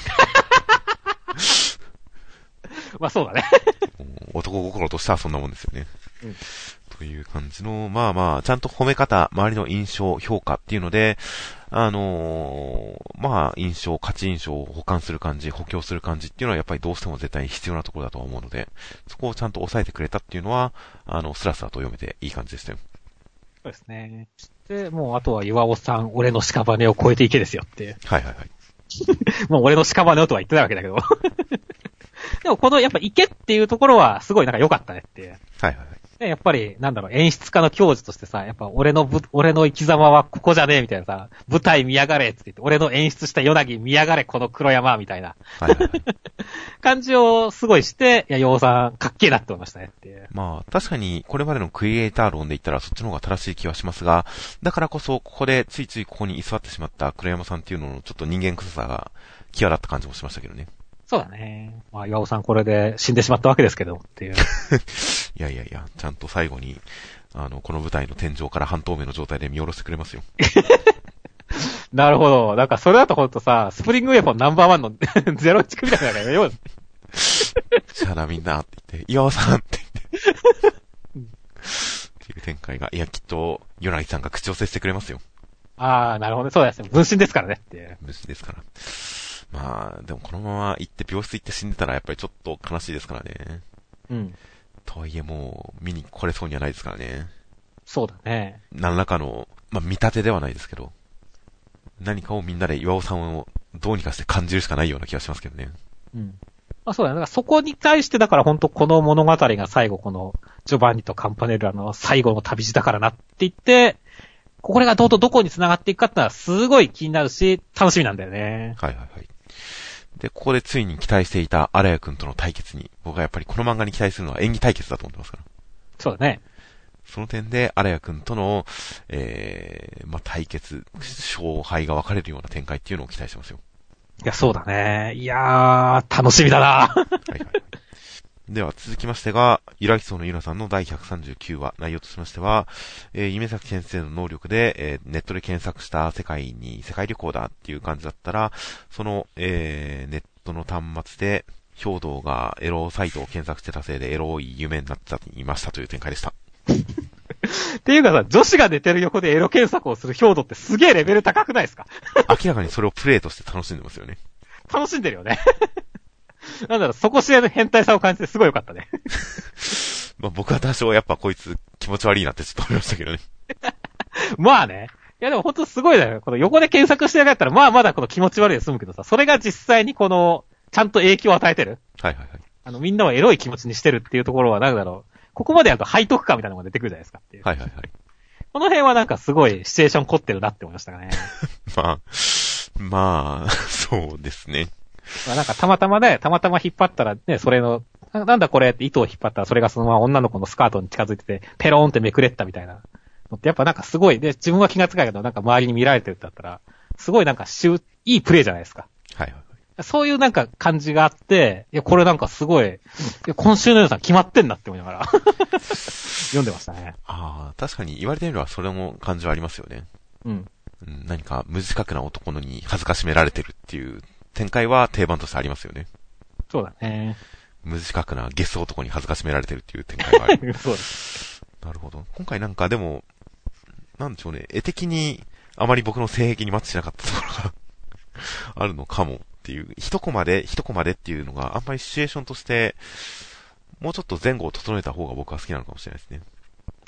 まあそうだね。 男心としてはそんなもんですよね。 うん。 という感じの、まあまあ、ちゃんと褒め方、周りの印象、評価っていうので、まあ、価値印象を補完する感じ、補強する感じっていうのはやっぱりどうしても絶対に必要なところだと思うので、そこをちゃんと抑えてくれたっていうのは、スラスラと読めていい感じでしたよ。 そうですね。で、もうあとは岩尾さん、俺の屍を超えていけですよっていう。 はいはいはい。 もう俺の屍をとは言ってないわけだけど。でもこのやっぱ池っていうところはすごいなんか良かったねっていう。 はいはいはい。 でやっぱり、なんだろう、演出家の教授としてさ、やっぱ俺の生き様はここじゃねえみたいなさ、舞台見やがれって言って、俺の演出したヨナギ見やがれこの黒山みたいな。 はいはいはい。 感じをすごいして、いや、ヨウさん、かっけえなって思いましたねっていう。 まあ、確かに、これまでのクリエイター論で言ったらそっちの方が正しい気はしますが、だからこそ、ここでついついここに居座ってしまった黒山さんっていうののちょっと人間臭さが際立った感じもしましたけどね。 そうだね。まあ、岩尾さんこれで死んでしまったわけですけど、っていう。 いやいやいや、ちゃんと最後に、この舞台の天井から半透明の状態で見下ろしてくれますよ。 なるほど。なんかそれだとほんとさ、スプリングウェポンナンバーワンの01組みたいなのがよ。 じゃあなみんなって言って、岩尾さんって言って。っていう展開が、いやきっと、ヨナギさんが口を接してくれますよ。 あー、なるほどね。そうですね。分身ですからねっていう。 分身ですから。まあ、でもこのまま行って病室行って死んでたらやっぱりちょっと悲しいですからね。 うん。 とはいえもう、見に来れそうにはないですからね。 そうだね。 何らかの、まあ見立てではないですけど、何かをみんなで岩尾さんをどうにかして感じるしかないような気がしますけどね。 うん。まあそうだね。だからそこに対してだから本当この物語が最後このジョバンニとカンパネルラの最後の旅路だからなって言って、これがどこに繋がっていくかってのはすごい気になるし、楽しみなんだよね。 はいはいはい。で、ここでついに期待していた荒谷くんとの対決に、僕はやっぱりこの漫画に期待するのは演技対決だと思ってますから。 そうだね。 その点で荒谷くんとの、まあ、対決、勝敗が分かれるような展開っていうのを期待してますよ。 いや、そうだね。いやー、楽しみだな。 はいはい。では続きましてが、ゆらぎそうのゆなさんの第139話、内容としましては、夢崎先生の能力で、ネットで検索した世界旅行だっていう感じだったら、その、ネットの端末で、兵道がエロサイトを検索してたせいでエロい夢になっていましたという展開でした。 っていうかさ、女子が寝てる横でエロ検索をする兵道ってすげえレベル高くないですか？ 明らかにそれをプレイとして楽しんでますよね。 楽しんでるよね。なんだろう、底知れぬ変態さを感じてすごい良かったね。 まあ僕は多少やっぱこいつ気持ち悪いなってちょっと思いましたけどね。 まあね。いやでもほんとすごいだよ。この横で検索してなかったら、まあまだこの気持ち悪いで済むけどさ、それが実際にこの、ちゃんと影響を与えてる。 はいはいはい。 みんなをエロい気持ちにしてるっていうところは、なんだろう。ここまでやると背徳感みたいなのが出てくるじゃないですかっていう。 はいはいはい。 この辺はなんかすごいシチュエーション凝ってるなって思いましたね。 まあ、そうですね。 まあなんかたまたま引っ張ったらね、それの、なんだこれって糸を引っ張ったらそれがそのまま女の子のスカートに近づいてて、ペローンってめくれったみたいなのって、やっぱなんかすごい、で、自分は気がつかないけど、なんか周りに見られてるってだったら、すごいなんかいいプレイじゃないですか。 はいはい。 そういうなんか感じがあって、いや、これなんかすごい、今週の予算決まってんなって思いながら、読んでましたね。 ああ、確かに言われてみればそれも感じはありますよね。 うん。 何か無自覚な男のに恥ずかしめられてるっていう展開は定番としてありますよね。 そうだね。 無自覚なゲス男に恥ずかしめられてるっていう展開はある。 そうです。 なるほど。今回なんかでも、なんでしょうね、絵的にあまり僕の性癖にマッチしなかったところがあるのかもっていう、一コマでっていうのがあんまりシチュエーションとして、もうちょっと前後を整えた方が僕は好きなのかもしれないですね。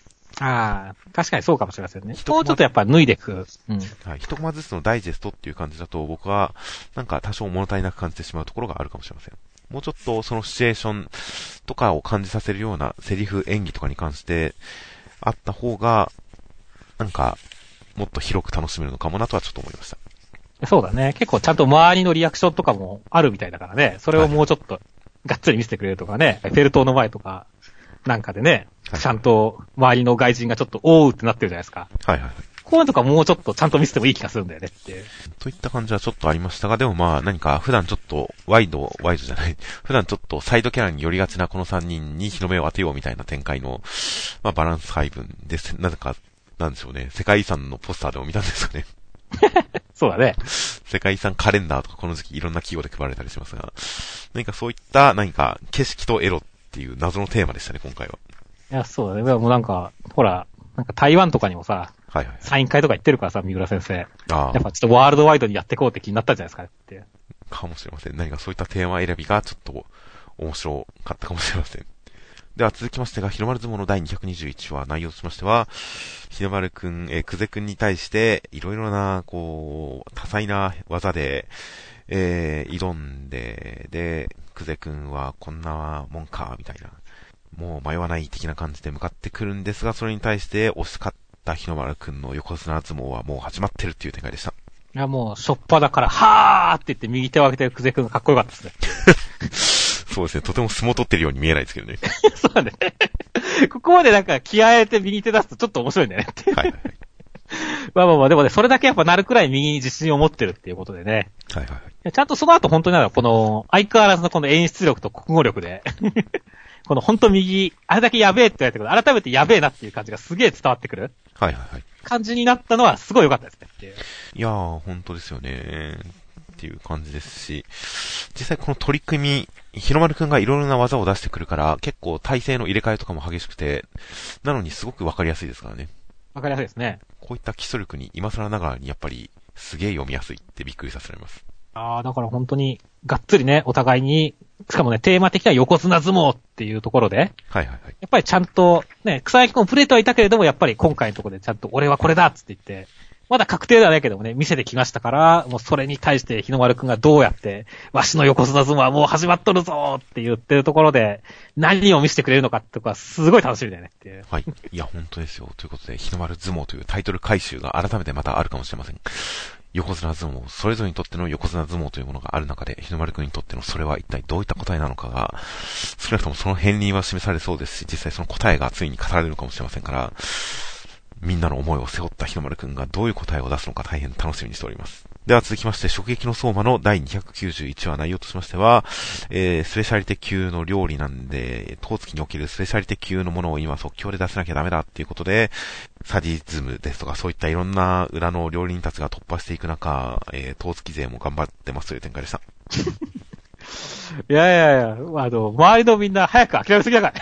ああ、確かにそうかもしれませんね。もうちょっとやっぱ脱いでいく。うん。 はい。一コマずつのダイジェストっていう感じだと、僕は、なんか多少物足りなく感じてしまうところがあるかもしれません。もうちょっとそのシチュエーションとかを感じさせるようなセリフ演技とかに関してあった方が、なんか、もっと広く楽しめるのかもなとはちょっと思いました。 そうだね。結構ちゃんと周りのリアクションとかもあるみたいだからね。それをもうちょっとがっつり見せてくれるとかね。エッフェル塔の前とかなんかでね、 はい、 ちゃんと周りの外人がちょっとおーってなってるじゃないですか。 はいはいはい。 こういうのとかもうちょっとちゃんと見せてもいい気がするんだよねっていう。 といった感じはちょっとありましたが、でもまあ何か普段ちょっとワイドじゃない、普段ちょっとサイドキャラに寄りがちなこの3人に日の目を当てようみたいな展開の、まあバランス配分です。なぜか、なんでしょうね。世界遺産のポスターでも見たんですかね。 そうだね。 世界遺産カレンダーとかこの時期いろんな企業で配られたりしますが、何かそういった何か景色とエロっていう謎のテーマでしたね、今回は。 いや、そうだね。もうなんか、ほら、なんか台湾とかにもさ、 はいはい。 サイン会とか行ってるからさ、三浦先生。 ああ。 やっぱちょっとワールドワイドにやっていこうって気になったんじゃないですかって。 かもしれません。何かそういったテーマ選びがちょっと面白かったかもしれません。では続きましてが、日の丸相撲の第221話、内容としましては、日の丸くん、久世くんに対して、いろいろな、こう、多彩な技で、挑んで、で、久世くんはこんなもんか、みたいな、もう迷わない的な感じで向かってくるんですが、それに対して押し勝った日の丸くんの横綱相撲はもう始まってるっていう展開でした。 いや、もう、しょっぱだから、はーって言って右手を上げてる久世くんがかっこよかったですね。 そうですね。とても相撲取ってるように見えないですけどね。 そうだね。ここまでなんか気合えて右手出すとちょっと面白いんだよねって。 はいはいはい。 まあまあまあ、でもね、それだけやっぱなるくらい右に自信を持ってるっていうことでね。 はいはいはい。 ちゃんとその後本当になんかこの、相変わらずのこの演出力と国語力で、この本当右、あれだけやべえって言われたけど、改めてやべえなっていう感じがすげえ伝わってくる。 はいはいはい。 感じになったのはすごい良かったですねっていう。 いやー、本当ですよね。っていう感じですし、実際この取り組み、日の丸くんがいろいろな技を出してくるから、結構体勢の入れ替えとかも激しくて、なのにすごくわかりやすいですからね。 わかりやすいですね。 こういった基礎力に今更ながらにやっぱりすげえ読みやすいってびっくりさせられます。 ああ、だから本当に、がっつりね、お互いに、しかもね、テーマ的には横綱相撲っていうところで、 はいはいはい。 やっぱりちゃんと、ね、草薙くんも触れてはいたけれども、やっぱり今回のところでちゃんと俺はこれだっつって言って、まだ確定ではないけどもね、見せてきましたから、もうそれに対して日の丸くんがどうやって、わしの横綱相撲はもう始まっとるぞって言ってるところで、何を見せてくれるのかってとこはすごい楽しみだよねっていう。 はい。いや、本当ですよ。ということで、日の丸相撲というタイトル回収が改めてまたあるかもしれません。横綱相撲、それぞれにとっての横綱相撲というものがある中で、日の丸くんにとってのそれは一体どういった答えなのかが、少なくともその片鱗は示されそうですし、実際その答えがついに語られるかもしれませんから、みんなの思いを背負った日の丸くんがどういう答えを出すのか大変楽しみにしております。では続きまして、食撃の相馬の第291話内容としましては、スペシャリテ級の料理なんで、当月におけるスペシャリテ級のものを今即興で出せなきゃダメだっていうことで、サディズムですとかそういったいろんな裏の料理人たちが突破していく中、当月勢も頑張ってますという展開でした。 いやいやいや、周りのみんな早く諦めすぎだからね。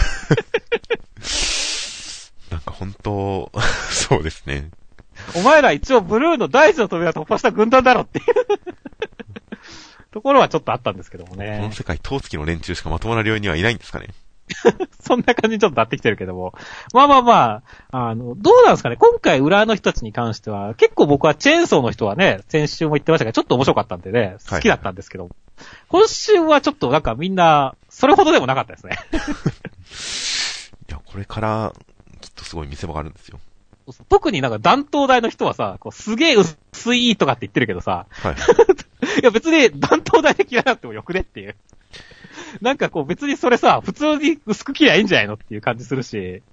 なんか本当、そうですね。 お前ら一応ブルーの第一の扉突破した軍団だろっていうところはちょっとあったんですけどもね。 この世界、当月の連中しかまともな領域にはいないんですかね。 そんな感じにちょっとなってきてるけども。まあまあまあ、どうなんですかね。今回裏の人たちに関しては、結構僕はチェーンソーの人はね、先週も言ってましたけど、ちょっと面白かったんでね、好きだったんですけど、今週はちょっとなんかみんな、それほどでもなかったですね。 いや、これから、きっとすごい見せ場があるんですよ。 特になんか断頭台の人はさ、こうすげえ薄いとかって言ってるけどさ、 はい。 いや別に断頭台で嫌いなくてもよくねっていう。なんかこう別にそれさ、普通に薄く切りゃいいんじゃないのっていう感じするし、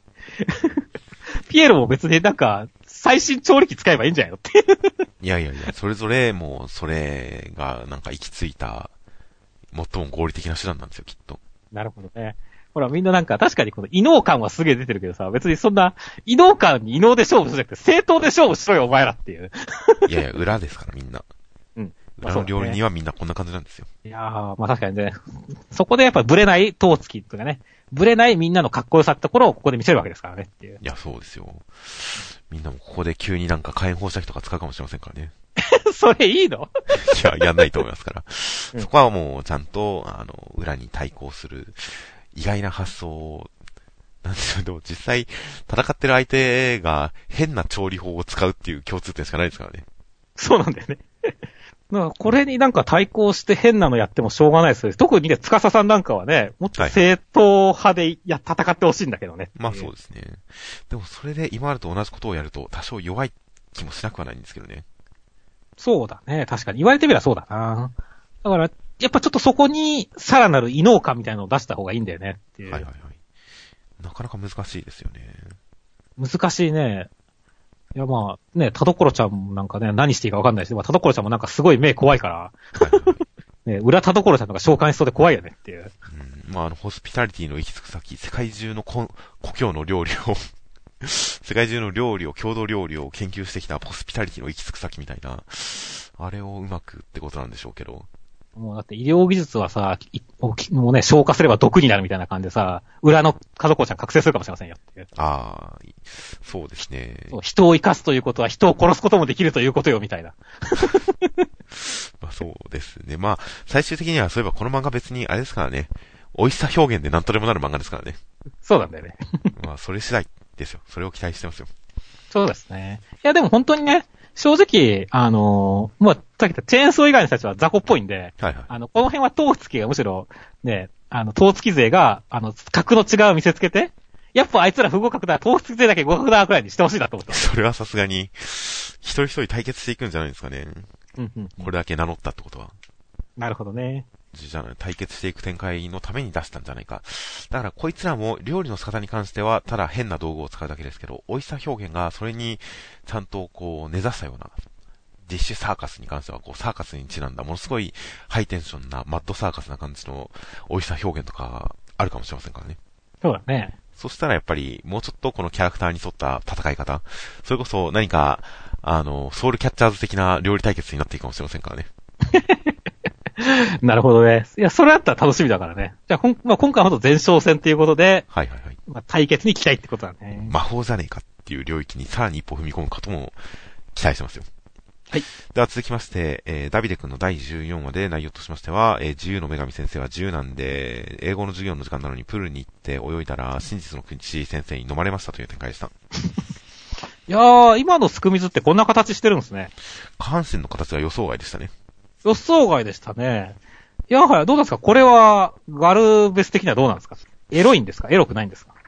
ピエロも別になんか、最新調理器使えばいいんじゃないのっていう。 いやいやいや、それぞれもう、それがなんか行き着いた、最も合理的な手段なんですよ、きっと。 なるほどね。ほらみんななんか確かにこの異能感はすげえ出てるけどさ、別にそんな異能感に異能で勝負しなくて正当で勝負しろよお前らっていう。 いやいや、裏ですからみんな。 うん。 裏の料理人はみんなこんな感じなんですよ。 いやー、まあ確かにね。そこでやっぱブレないトーツキとかね。ブレないみんなのかっこよさってところをここで見せるわけですからねっていう。 いや、そうですよ。みんなもここで急になんか火炎放射器とか使うかもしれませんからね。 それいいの？ いや、やんないと思いますから。 うん、 そこはもうちゃんと、裏に対抗する意外な発想なんでしょう、でも実際、戦ってる相手が変な調理法を使うっていう共通点しかないですからね。 そうなんだよね。だからこれになんか対抗して変なのやってもしょうがないですよ。特にね、司さんなんかはね、もっと正統派で戦ってほしいんだけどね。 まあそうですね。でもそれで今までと同じことをやると多少弱い気もしなくはないんですけどね。 そうだね。確かに。言われてみればそうだな。だから、やっぱちょっとそこにさらなる異能感みたいなのを出した方がいいんだよねっていう。 はいはいはい。なかなか難しいですよね。 難しいね。いやまあ、ね、田所ちゃんもなんかね、何していいかわかんないし、まあ田所ちゃんもなんかすごい目怖いから、 はいはいはい。 ね、裏田所ちゃんとか召喚しそうで怖いよねっていう。 まあホスピタリティの行き着く先、世界中の故郷の料理を世界中の料理を、郷土料理を研究してきたホスピタリティの行き着く先みたいな、あれをうまくってことなんでしょうけど。 もうだって医療技術はさ、もうね、消化すれば毒になるみたいな感じでさ、裏の家族ちゃん覚醒するかもしれませんよっていう。 ああ、そうですね。 人を生かすということは人を殺すこともできるということよみたいな。 まあそうですね。まあ、最終的にはそういえばこの漫画別にあれですからね、美味しさ表現で何とでもなる漫画ですからね。 そうなんだよね。 まあそれ次第ですよ。それを期待してますよ。 そうですね。いやでも本当にね、正直、まあ、さっき言ったチェーンソー以外の人たちは雑魚っぽいんで、 はいはい。 この辺は東月がむしろ、ね、東月勢が、格の違いを見せつけて、やっぱあいつら不合格だ、東月勢だけ合格だくらいにしてほしいなと思ってます。 それはさすがに、一人一人対決していくんじゃないですかね。 うんうん。 これだけ名乗ったってことは。 なるほどね。 じゃあ、対決していく展開のために出したんじゃないか。だからこいつらも料理の仕方に関しては、ただ変な道具を使うだけですけど、美味しさ表現がそれにちゃんとこう根ざしたような、ディッシュサーカスに関してはこうサーカスにちなんだものすごいハイテンションなマッドサーカスな感じの美味しさ表現とかあるかもしれませんからね。 そうだね。 そしたらやっぱりもうちょっとこのキャラクターに沿った戦い方、それこそ何かソウルキャッチャーズ的な料理対決になっていくかもしれませんからね。 なるほどね。いや、それだったら楽しみだからね。じゃあ、まあ、今回はほんと前哨戦っていうことで、 はいはいはい。 まあ、対決に期待ってことだね。 魔法じゃねえかっていう領域にさらに一歩踏み込むことも期待してますよ。 はい。 では続きまして、ダビデ君の第14話で内容としましては、自由の女神先生は自由なんで、英語の授業の時間なのにプールに行って泳いだら、真実の国先生に飲まれましたという展開でした。 いやー、今のすく水ってこんな形してるんですね。 下半身の形は予想外でしたね。 予想外でしたね。いやはや、どうなんですかこれは、ガルベス的にはどうなんですかエロいんですかエロくないんですか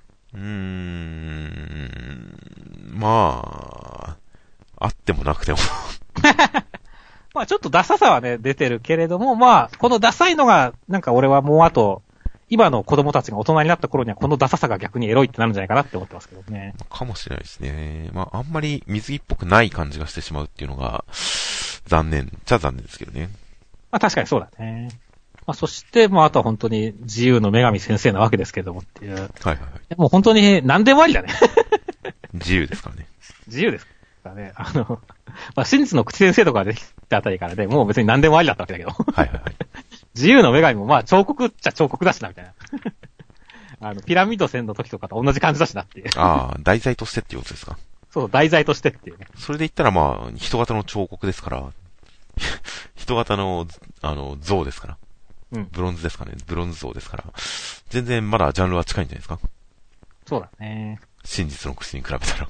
まあ、あってもなくても。 まあちょっとダサさはね、出てるけれども、まあ、このダサいのが、なんか俺はもうあと、今の子供たちが大人になった頃にはこのダサさが逆にエロいってなるんじゃないかなって思ってますけどね。 かもしれないですね。まあ、あんまり水着っぽくない感じがしてしまうっていうのが、残念ですけどね。 まあ確かにそうだね。まあそして、まああとは本当に自由の女神先生なわけですけどもっていう。はいはいはい。 もう本当に何でもありだね。 自由ですからね。 自由ですからね。まあ真実の口先生とかができたあたりからね、もう別に何でもありだったわけだけど。 はいはいはい。 自由の女神もまあ彫刻っちゃ彫刻だしな、みたいな。ピラミッド戦の時とかと同じ感じだしなっていう。 ああ、題材としてっていうことですか。 そう、題材としてっていうね。 それで言ったらまあ、人型の彫刻ですから、人型の、像ですから。 うん。 ブロンズですかね。ブロンズ像ですから。全然まだジャンルは近いんじゃないですか。 そうだね。 真実の口に比べたら。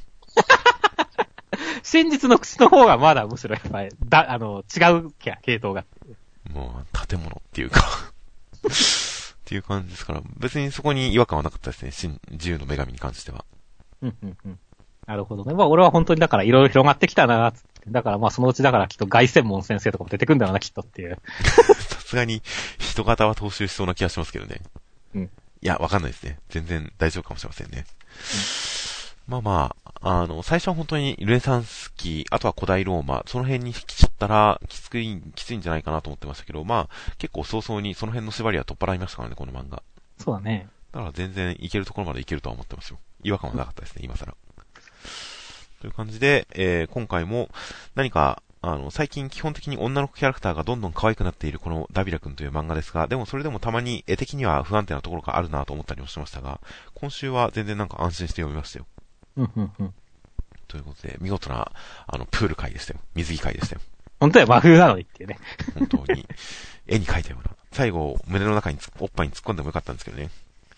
真実の口の方がまだむしろやっぱり、違う系統が。 もう、建物っていうかっていう感じですから、別にそこに違和感はなかったですね。自由の女神に関しては。 うんうんうん。なるほどね。まあ俺は本当にだからいろいろ広がってきたな、つって。だからまあそのうちだからきっと外専門先生とかも出てくんだろうな、きっとっていう。 さすがに人型は踏襲しそうな気がしますけどね。 うん。 いや、わかんないですね。全然大丈夫かもしれませんね。まあまあ、最初は本当にルネサンス期、あとは古代ローマ、その辺に来ちゃったらきついんじゃないかなと思ってましたけど、まあ、結構早々にその辺の縛りは取っ払いましたからね、この漫画。 そうだね。 だから全然いけるところまでいけるとは思ってますよ。違和感はなかったですね、今更。という感じで、今回も何か、最近基本的に女の子キャラクターがどんどん可愛くなっているこのダビラ君という漫画ですが、でもそれでもたまに絵的には不安定なところがあるなと思ったりもしましたが、今週は全然なんか安心して読みましたよ。 うんうんうん。 ということで、見事な、プール会でしたよ。水着会でしたよ。 本当は真冬なのにっていうね。 本当に、絵に描いたような。最後、胸の中におっぱいに突っ込んでもよかったんですけどね。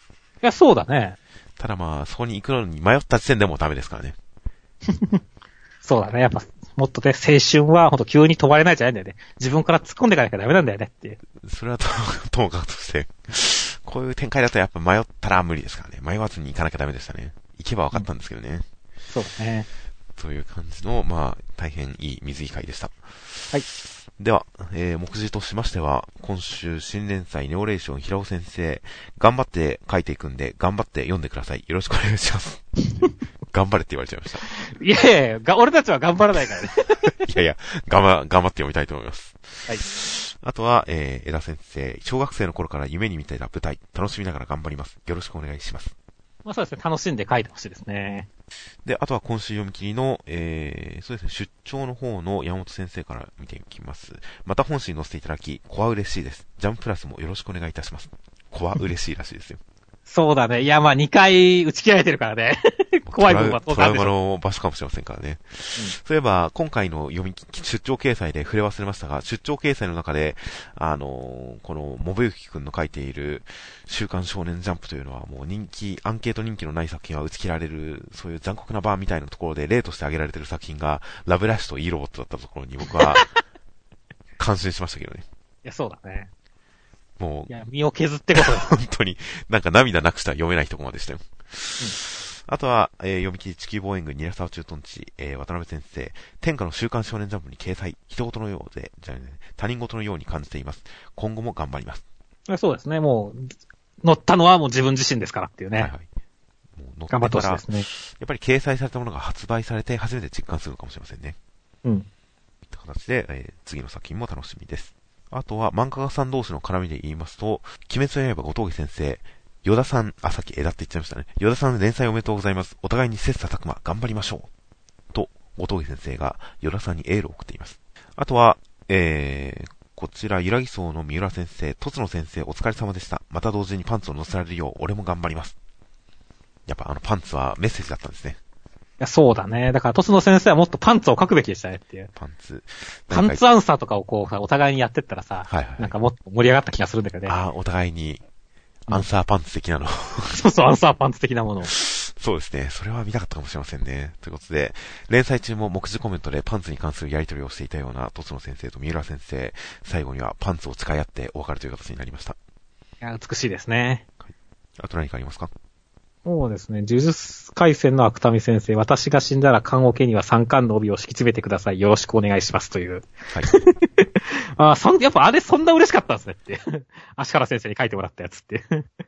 や、そうだね。 ただまあ、そこに行くのに迷った時点でもうダメですからね。 そうだね。やっぱ、もっとね、青春はほんと急に飛ばれないじゃないんだよね。自分から突っ込んでいかなきゃダメなんだよねっていう。 それはともかくとして、こういう展開だとやっぱ迷ったら無理ですからね。迷わずに行かなきゃダメでしたね。行けば分かったんですけどね。 そうだね。 という感じの、まあ、大変いい水着会でした。 はい。 では、目次としましては、今週新連載ネオレーション平尾先生、頑張って書いていくんで、頑張って読んでください。よろしくお願いします。頑張れって言われちゃいました。 いやいや、俺たちは頑張らないからね。 いやいや、頑張って読みたいと思います。 はい。 あとは、枝先生、小学生の頃から夢に見ていた舞台、楽しみながら頑張ります。よろしくお願いします。 まあそうですね、楽しんで書いてほしいですね。 で、あとは今週読み切りの、そうですね、出張の方の山本先生から見ていきます。また本誌に載せていただき、コア嬉しいです。ジャンププラスもよろしくお願いいたします。コア嬉しいらしいですよ。 そうだね。いや、まあ2回打ち切られてるからね。怖い部分はトラウマの場所かもしれませんからね。そういえば、今回の出張掲載で触れ忘れましたが、出張掲載の中で、この、モブユキくんの書いている、週刊少年ジャンプというのはもうアンケート人気のない作品は打ち切られる、そういう残酷な場みたいなところで例として挙げられている作品が、ラブラッシュとイーロボットだったところに僕は、感心しましたけどね。 いや、そうだね。 もう、 いや、身を削ってことだ。 本当に、なんか涙なくしたら読めないところまでしたよ。あとは、読み切り地球防衛軍ニラサワ駐屯地、渡辺先生、天下の週刊少年ジャンプに掲載、人事のようで、他人事のように感じています。今後も頑張ります。 そうですね、もう、乗ったのはもう自分自身ですからっていうね。はいはい。 もう乗って頑張ってほしいですね。 やっぱり掲載されたものが発売されて初めて実感するのかもしれませんね。 うん。 という形で、次の作品も楽しみです。あとは、漫画家さん同士の絡みで言いますと、鬼滅の刃後藤木先生、与田さん、さっき枝って言っちゃいましたね。与田さん連載おめでとうございます。お互いに切磋琢磨頑張りましょう。と、後藤木先生が与田さんにエールを送っています。あとは、こちら、ゆらぎ荘の三浦先生、とつの先生、お疲れ様でした。また同時にパンツを乗せられるよう、俺も頑張ります。やっぱパンツはメッセージだったんですね。 いや、そうだね。だから、とつの先生はもっとパンツを書くべきでしたねっていう。 パンツアンサーとかをこう、お互いにやってったらさ、はいはい、なんかもっと盛り上がった気がするんだけどね。 お互いに、アンサーパンツ的なの。 そうそう、アンサーパンツ的なもの。 そうですね。それは見たかったかもしれませんね。ということで、連載中も目次コメントでパンツに関するやり取りをしていたような、とつの先生と三浦先生、最後にはパンツを使い合ってお別れという形になりました。 いや、美しいですね。 はい、あと何かありますか？ そうですね。呪術廻戦の芥見先生、私が死んだら棺桶には3巻の帯を敷き詰めてください。よろしくお願いしますという。はい。やっぱあれそんな嬉しかったんですねって。足原先生に書いてもらったやつって。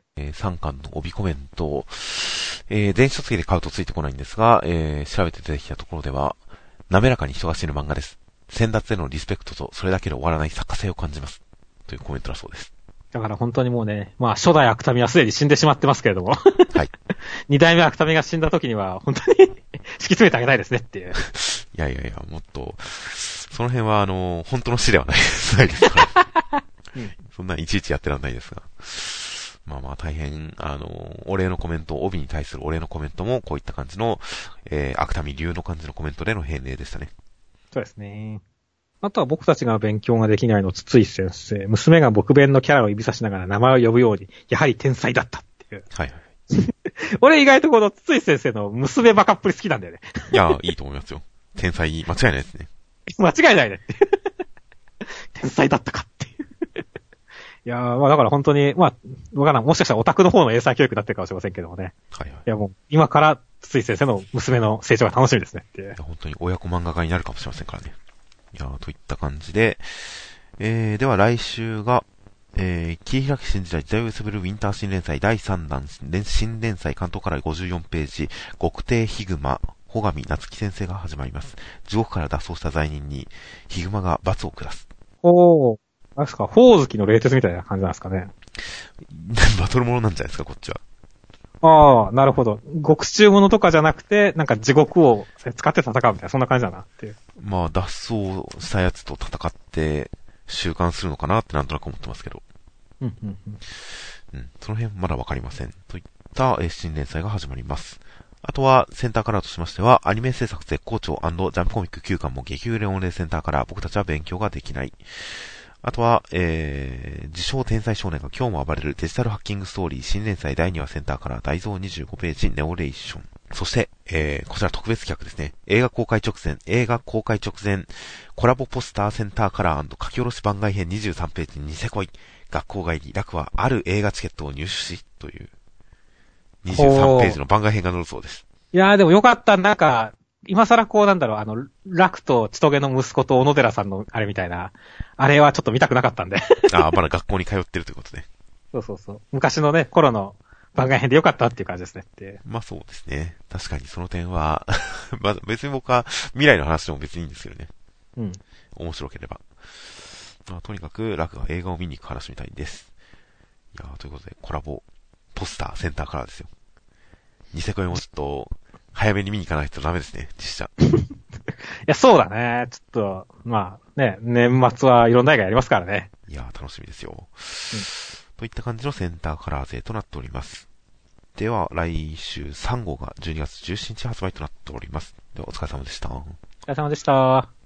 3巻の帯コメント、電子書籍で買うとついてこないんですが、調べて出てきたところでは、滑らかに人が死ぬ漫画です。先達へのリスペクトとそれだけで終わらない作家性を感じます。というコメントだそうです。 だから本当にもうね、まあ初代芥見はすでに死んでしまってますけれども。はい。2代目芥見が死んだ時には本当に敷き詰めてあげたいですねっていう。 いや、もっと、その辺は本当の死ではないですから。うん、そんないちいちやってらんないですが。まあ大変、お礼のコメント、帯に対するお礼のコメントもこういった感じの、芥見流の感じのコメントでの返礼でしたね。 そうですね。あとは僕たちが勉強ができないの筒井先生。娘が僕弁のキャラを指さしながら名前を呼ぶように、やはり天才だったっていう。はいはい。俺意外とこの筒井先生の娘バカっぷり好きなんだよね。 いや、いいと思いますよ。天才、間違いないですね。 間違いないねって。天才だったかっていう。いやまあだから本当に、まあ、わからん。もしかしたらオタクの方の英才教育になってるかもしれませんけどもね。はいはい。いやもう、今から筒井先生の娘の成長が楽しみですねっていう。いや本当に親子漫画家になるかもしれませんからね。いやといった感じで、では来週が、切り開き新時代時代を揺さぶるウィンター新連載第3弾新連載関東から54ページ極低ヒグマ穂上夏樹先生が始まります。地獄から脱走した罪人にヒグマが罰を下す。 おー、あれですか、ほおずきの冷徹みたいな感じなんですかね。 バトルものなんじゃないですかこっちは。 ああ、なるほど。獄中ものとかじゃなくて、なんか地獄を使って戦うみたいな、そんな感じだなっていう。 まあ、脱走したやつと戦って、習慣するのかなってなんとなく思ってますけど。うん、その辺まだわかりません。といった、新連載が始まります。あとは、センターカラーとしましては、アニメ制作絶好調&ジャンプコミック9巻も激売れ御礼センターカラー、僕たちは勉強ができない。 あとは、自称天才少年が今日も暴れるデジタルハッキングストーリー新連載第2話センターから大蔵25ページネオレーション。そして、こちら特別企画ですね。映画公開直前、コラボポスターセンターカラー&書き下ろし番外編23ページニセ恋。学校帰り、楽はある映画チケットを入手し、という23ページの番外編が載るそうです。 いやーでもよかった。なんか、今更こうなんだろう、楽と千棘の息子と小野寺さんのあれみたいな、あれはちょっと見たくなかったんで。 ああ、まだ学校に通ってるということで。 そう。昔のね、頃の番外編でよかったっていう感じですねって。 まあそうですね。確かにその点は、まあ別に僕は未来の話でも別にいいんですけどね。 うん。 面白ければ。まあ、とにかく楽が映画を見に行く話みたいです。いやー、ということでコラボポスターセンターからですよ。ニセ恋もちょっと、早めに見に行かないとダメですね、実写。 いや、そうだね。ちょっと、まあね、年末はいろんな映画やりますからね。 いやー、楽しみですよ。といった感じのセンターカラー勢となっております。では、来週3号が12月17日発売となっております。では、お疲れ様でした。 お疲れ様でした。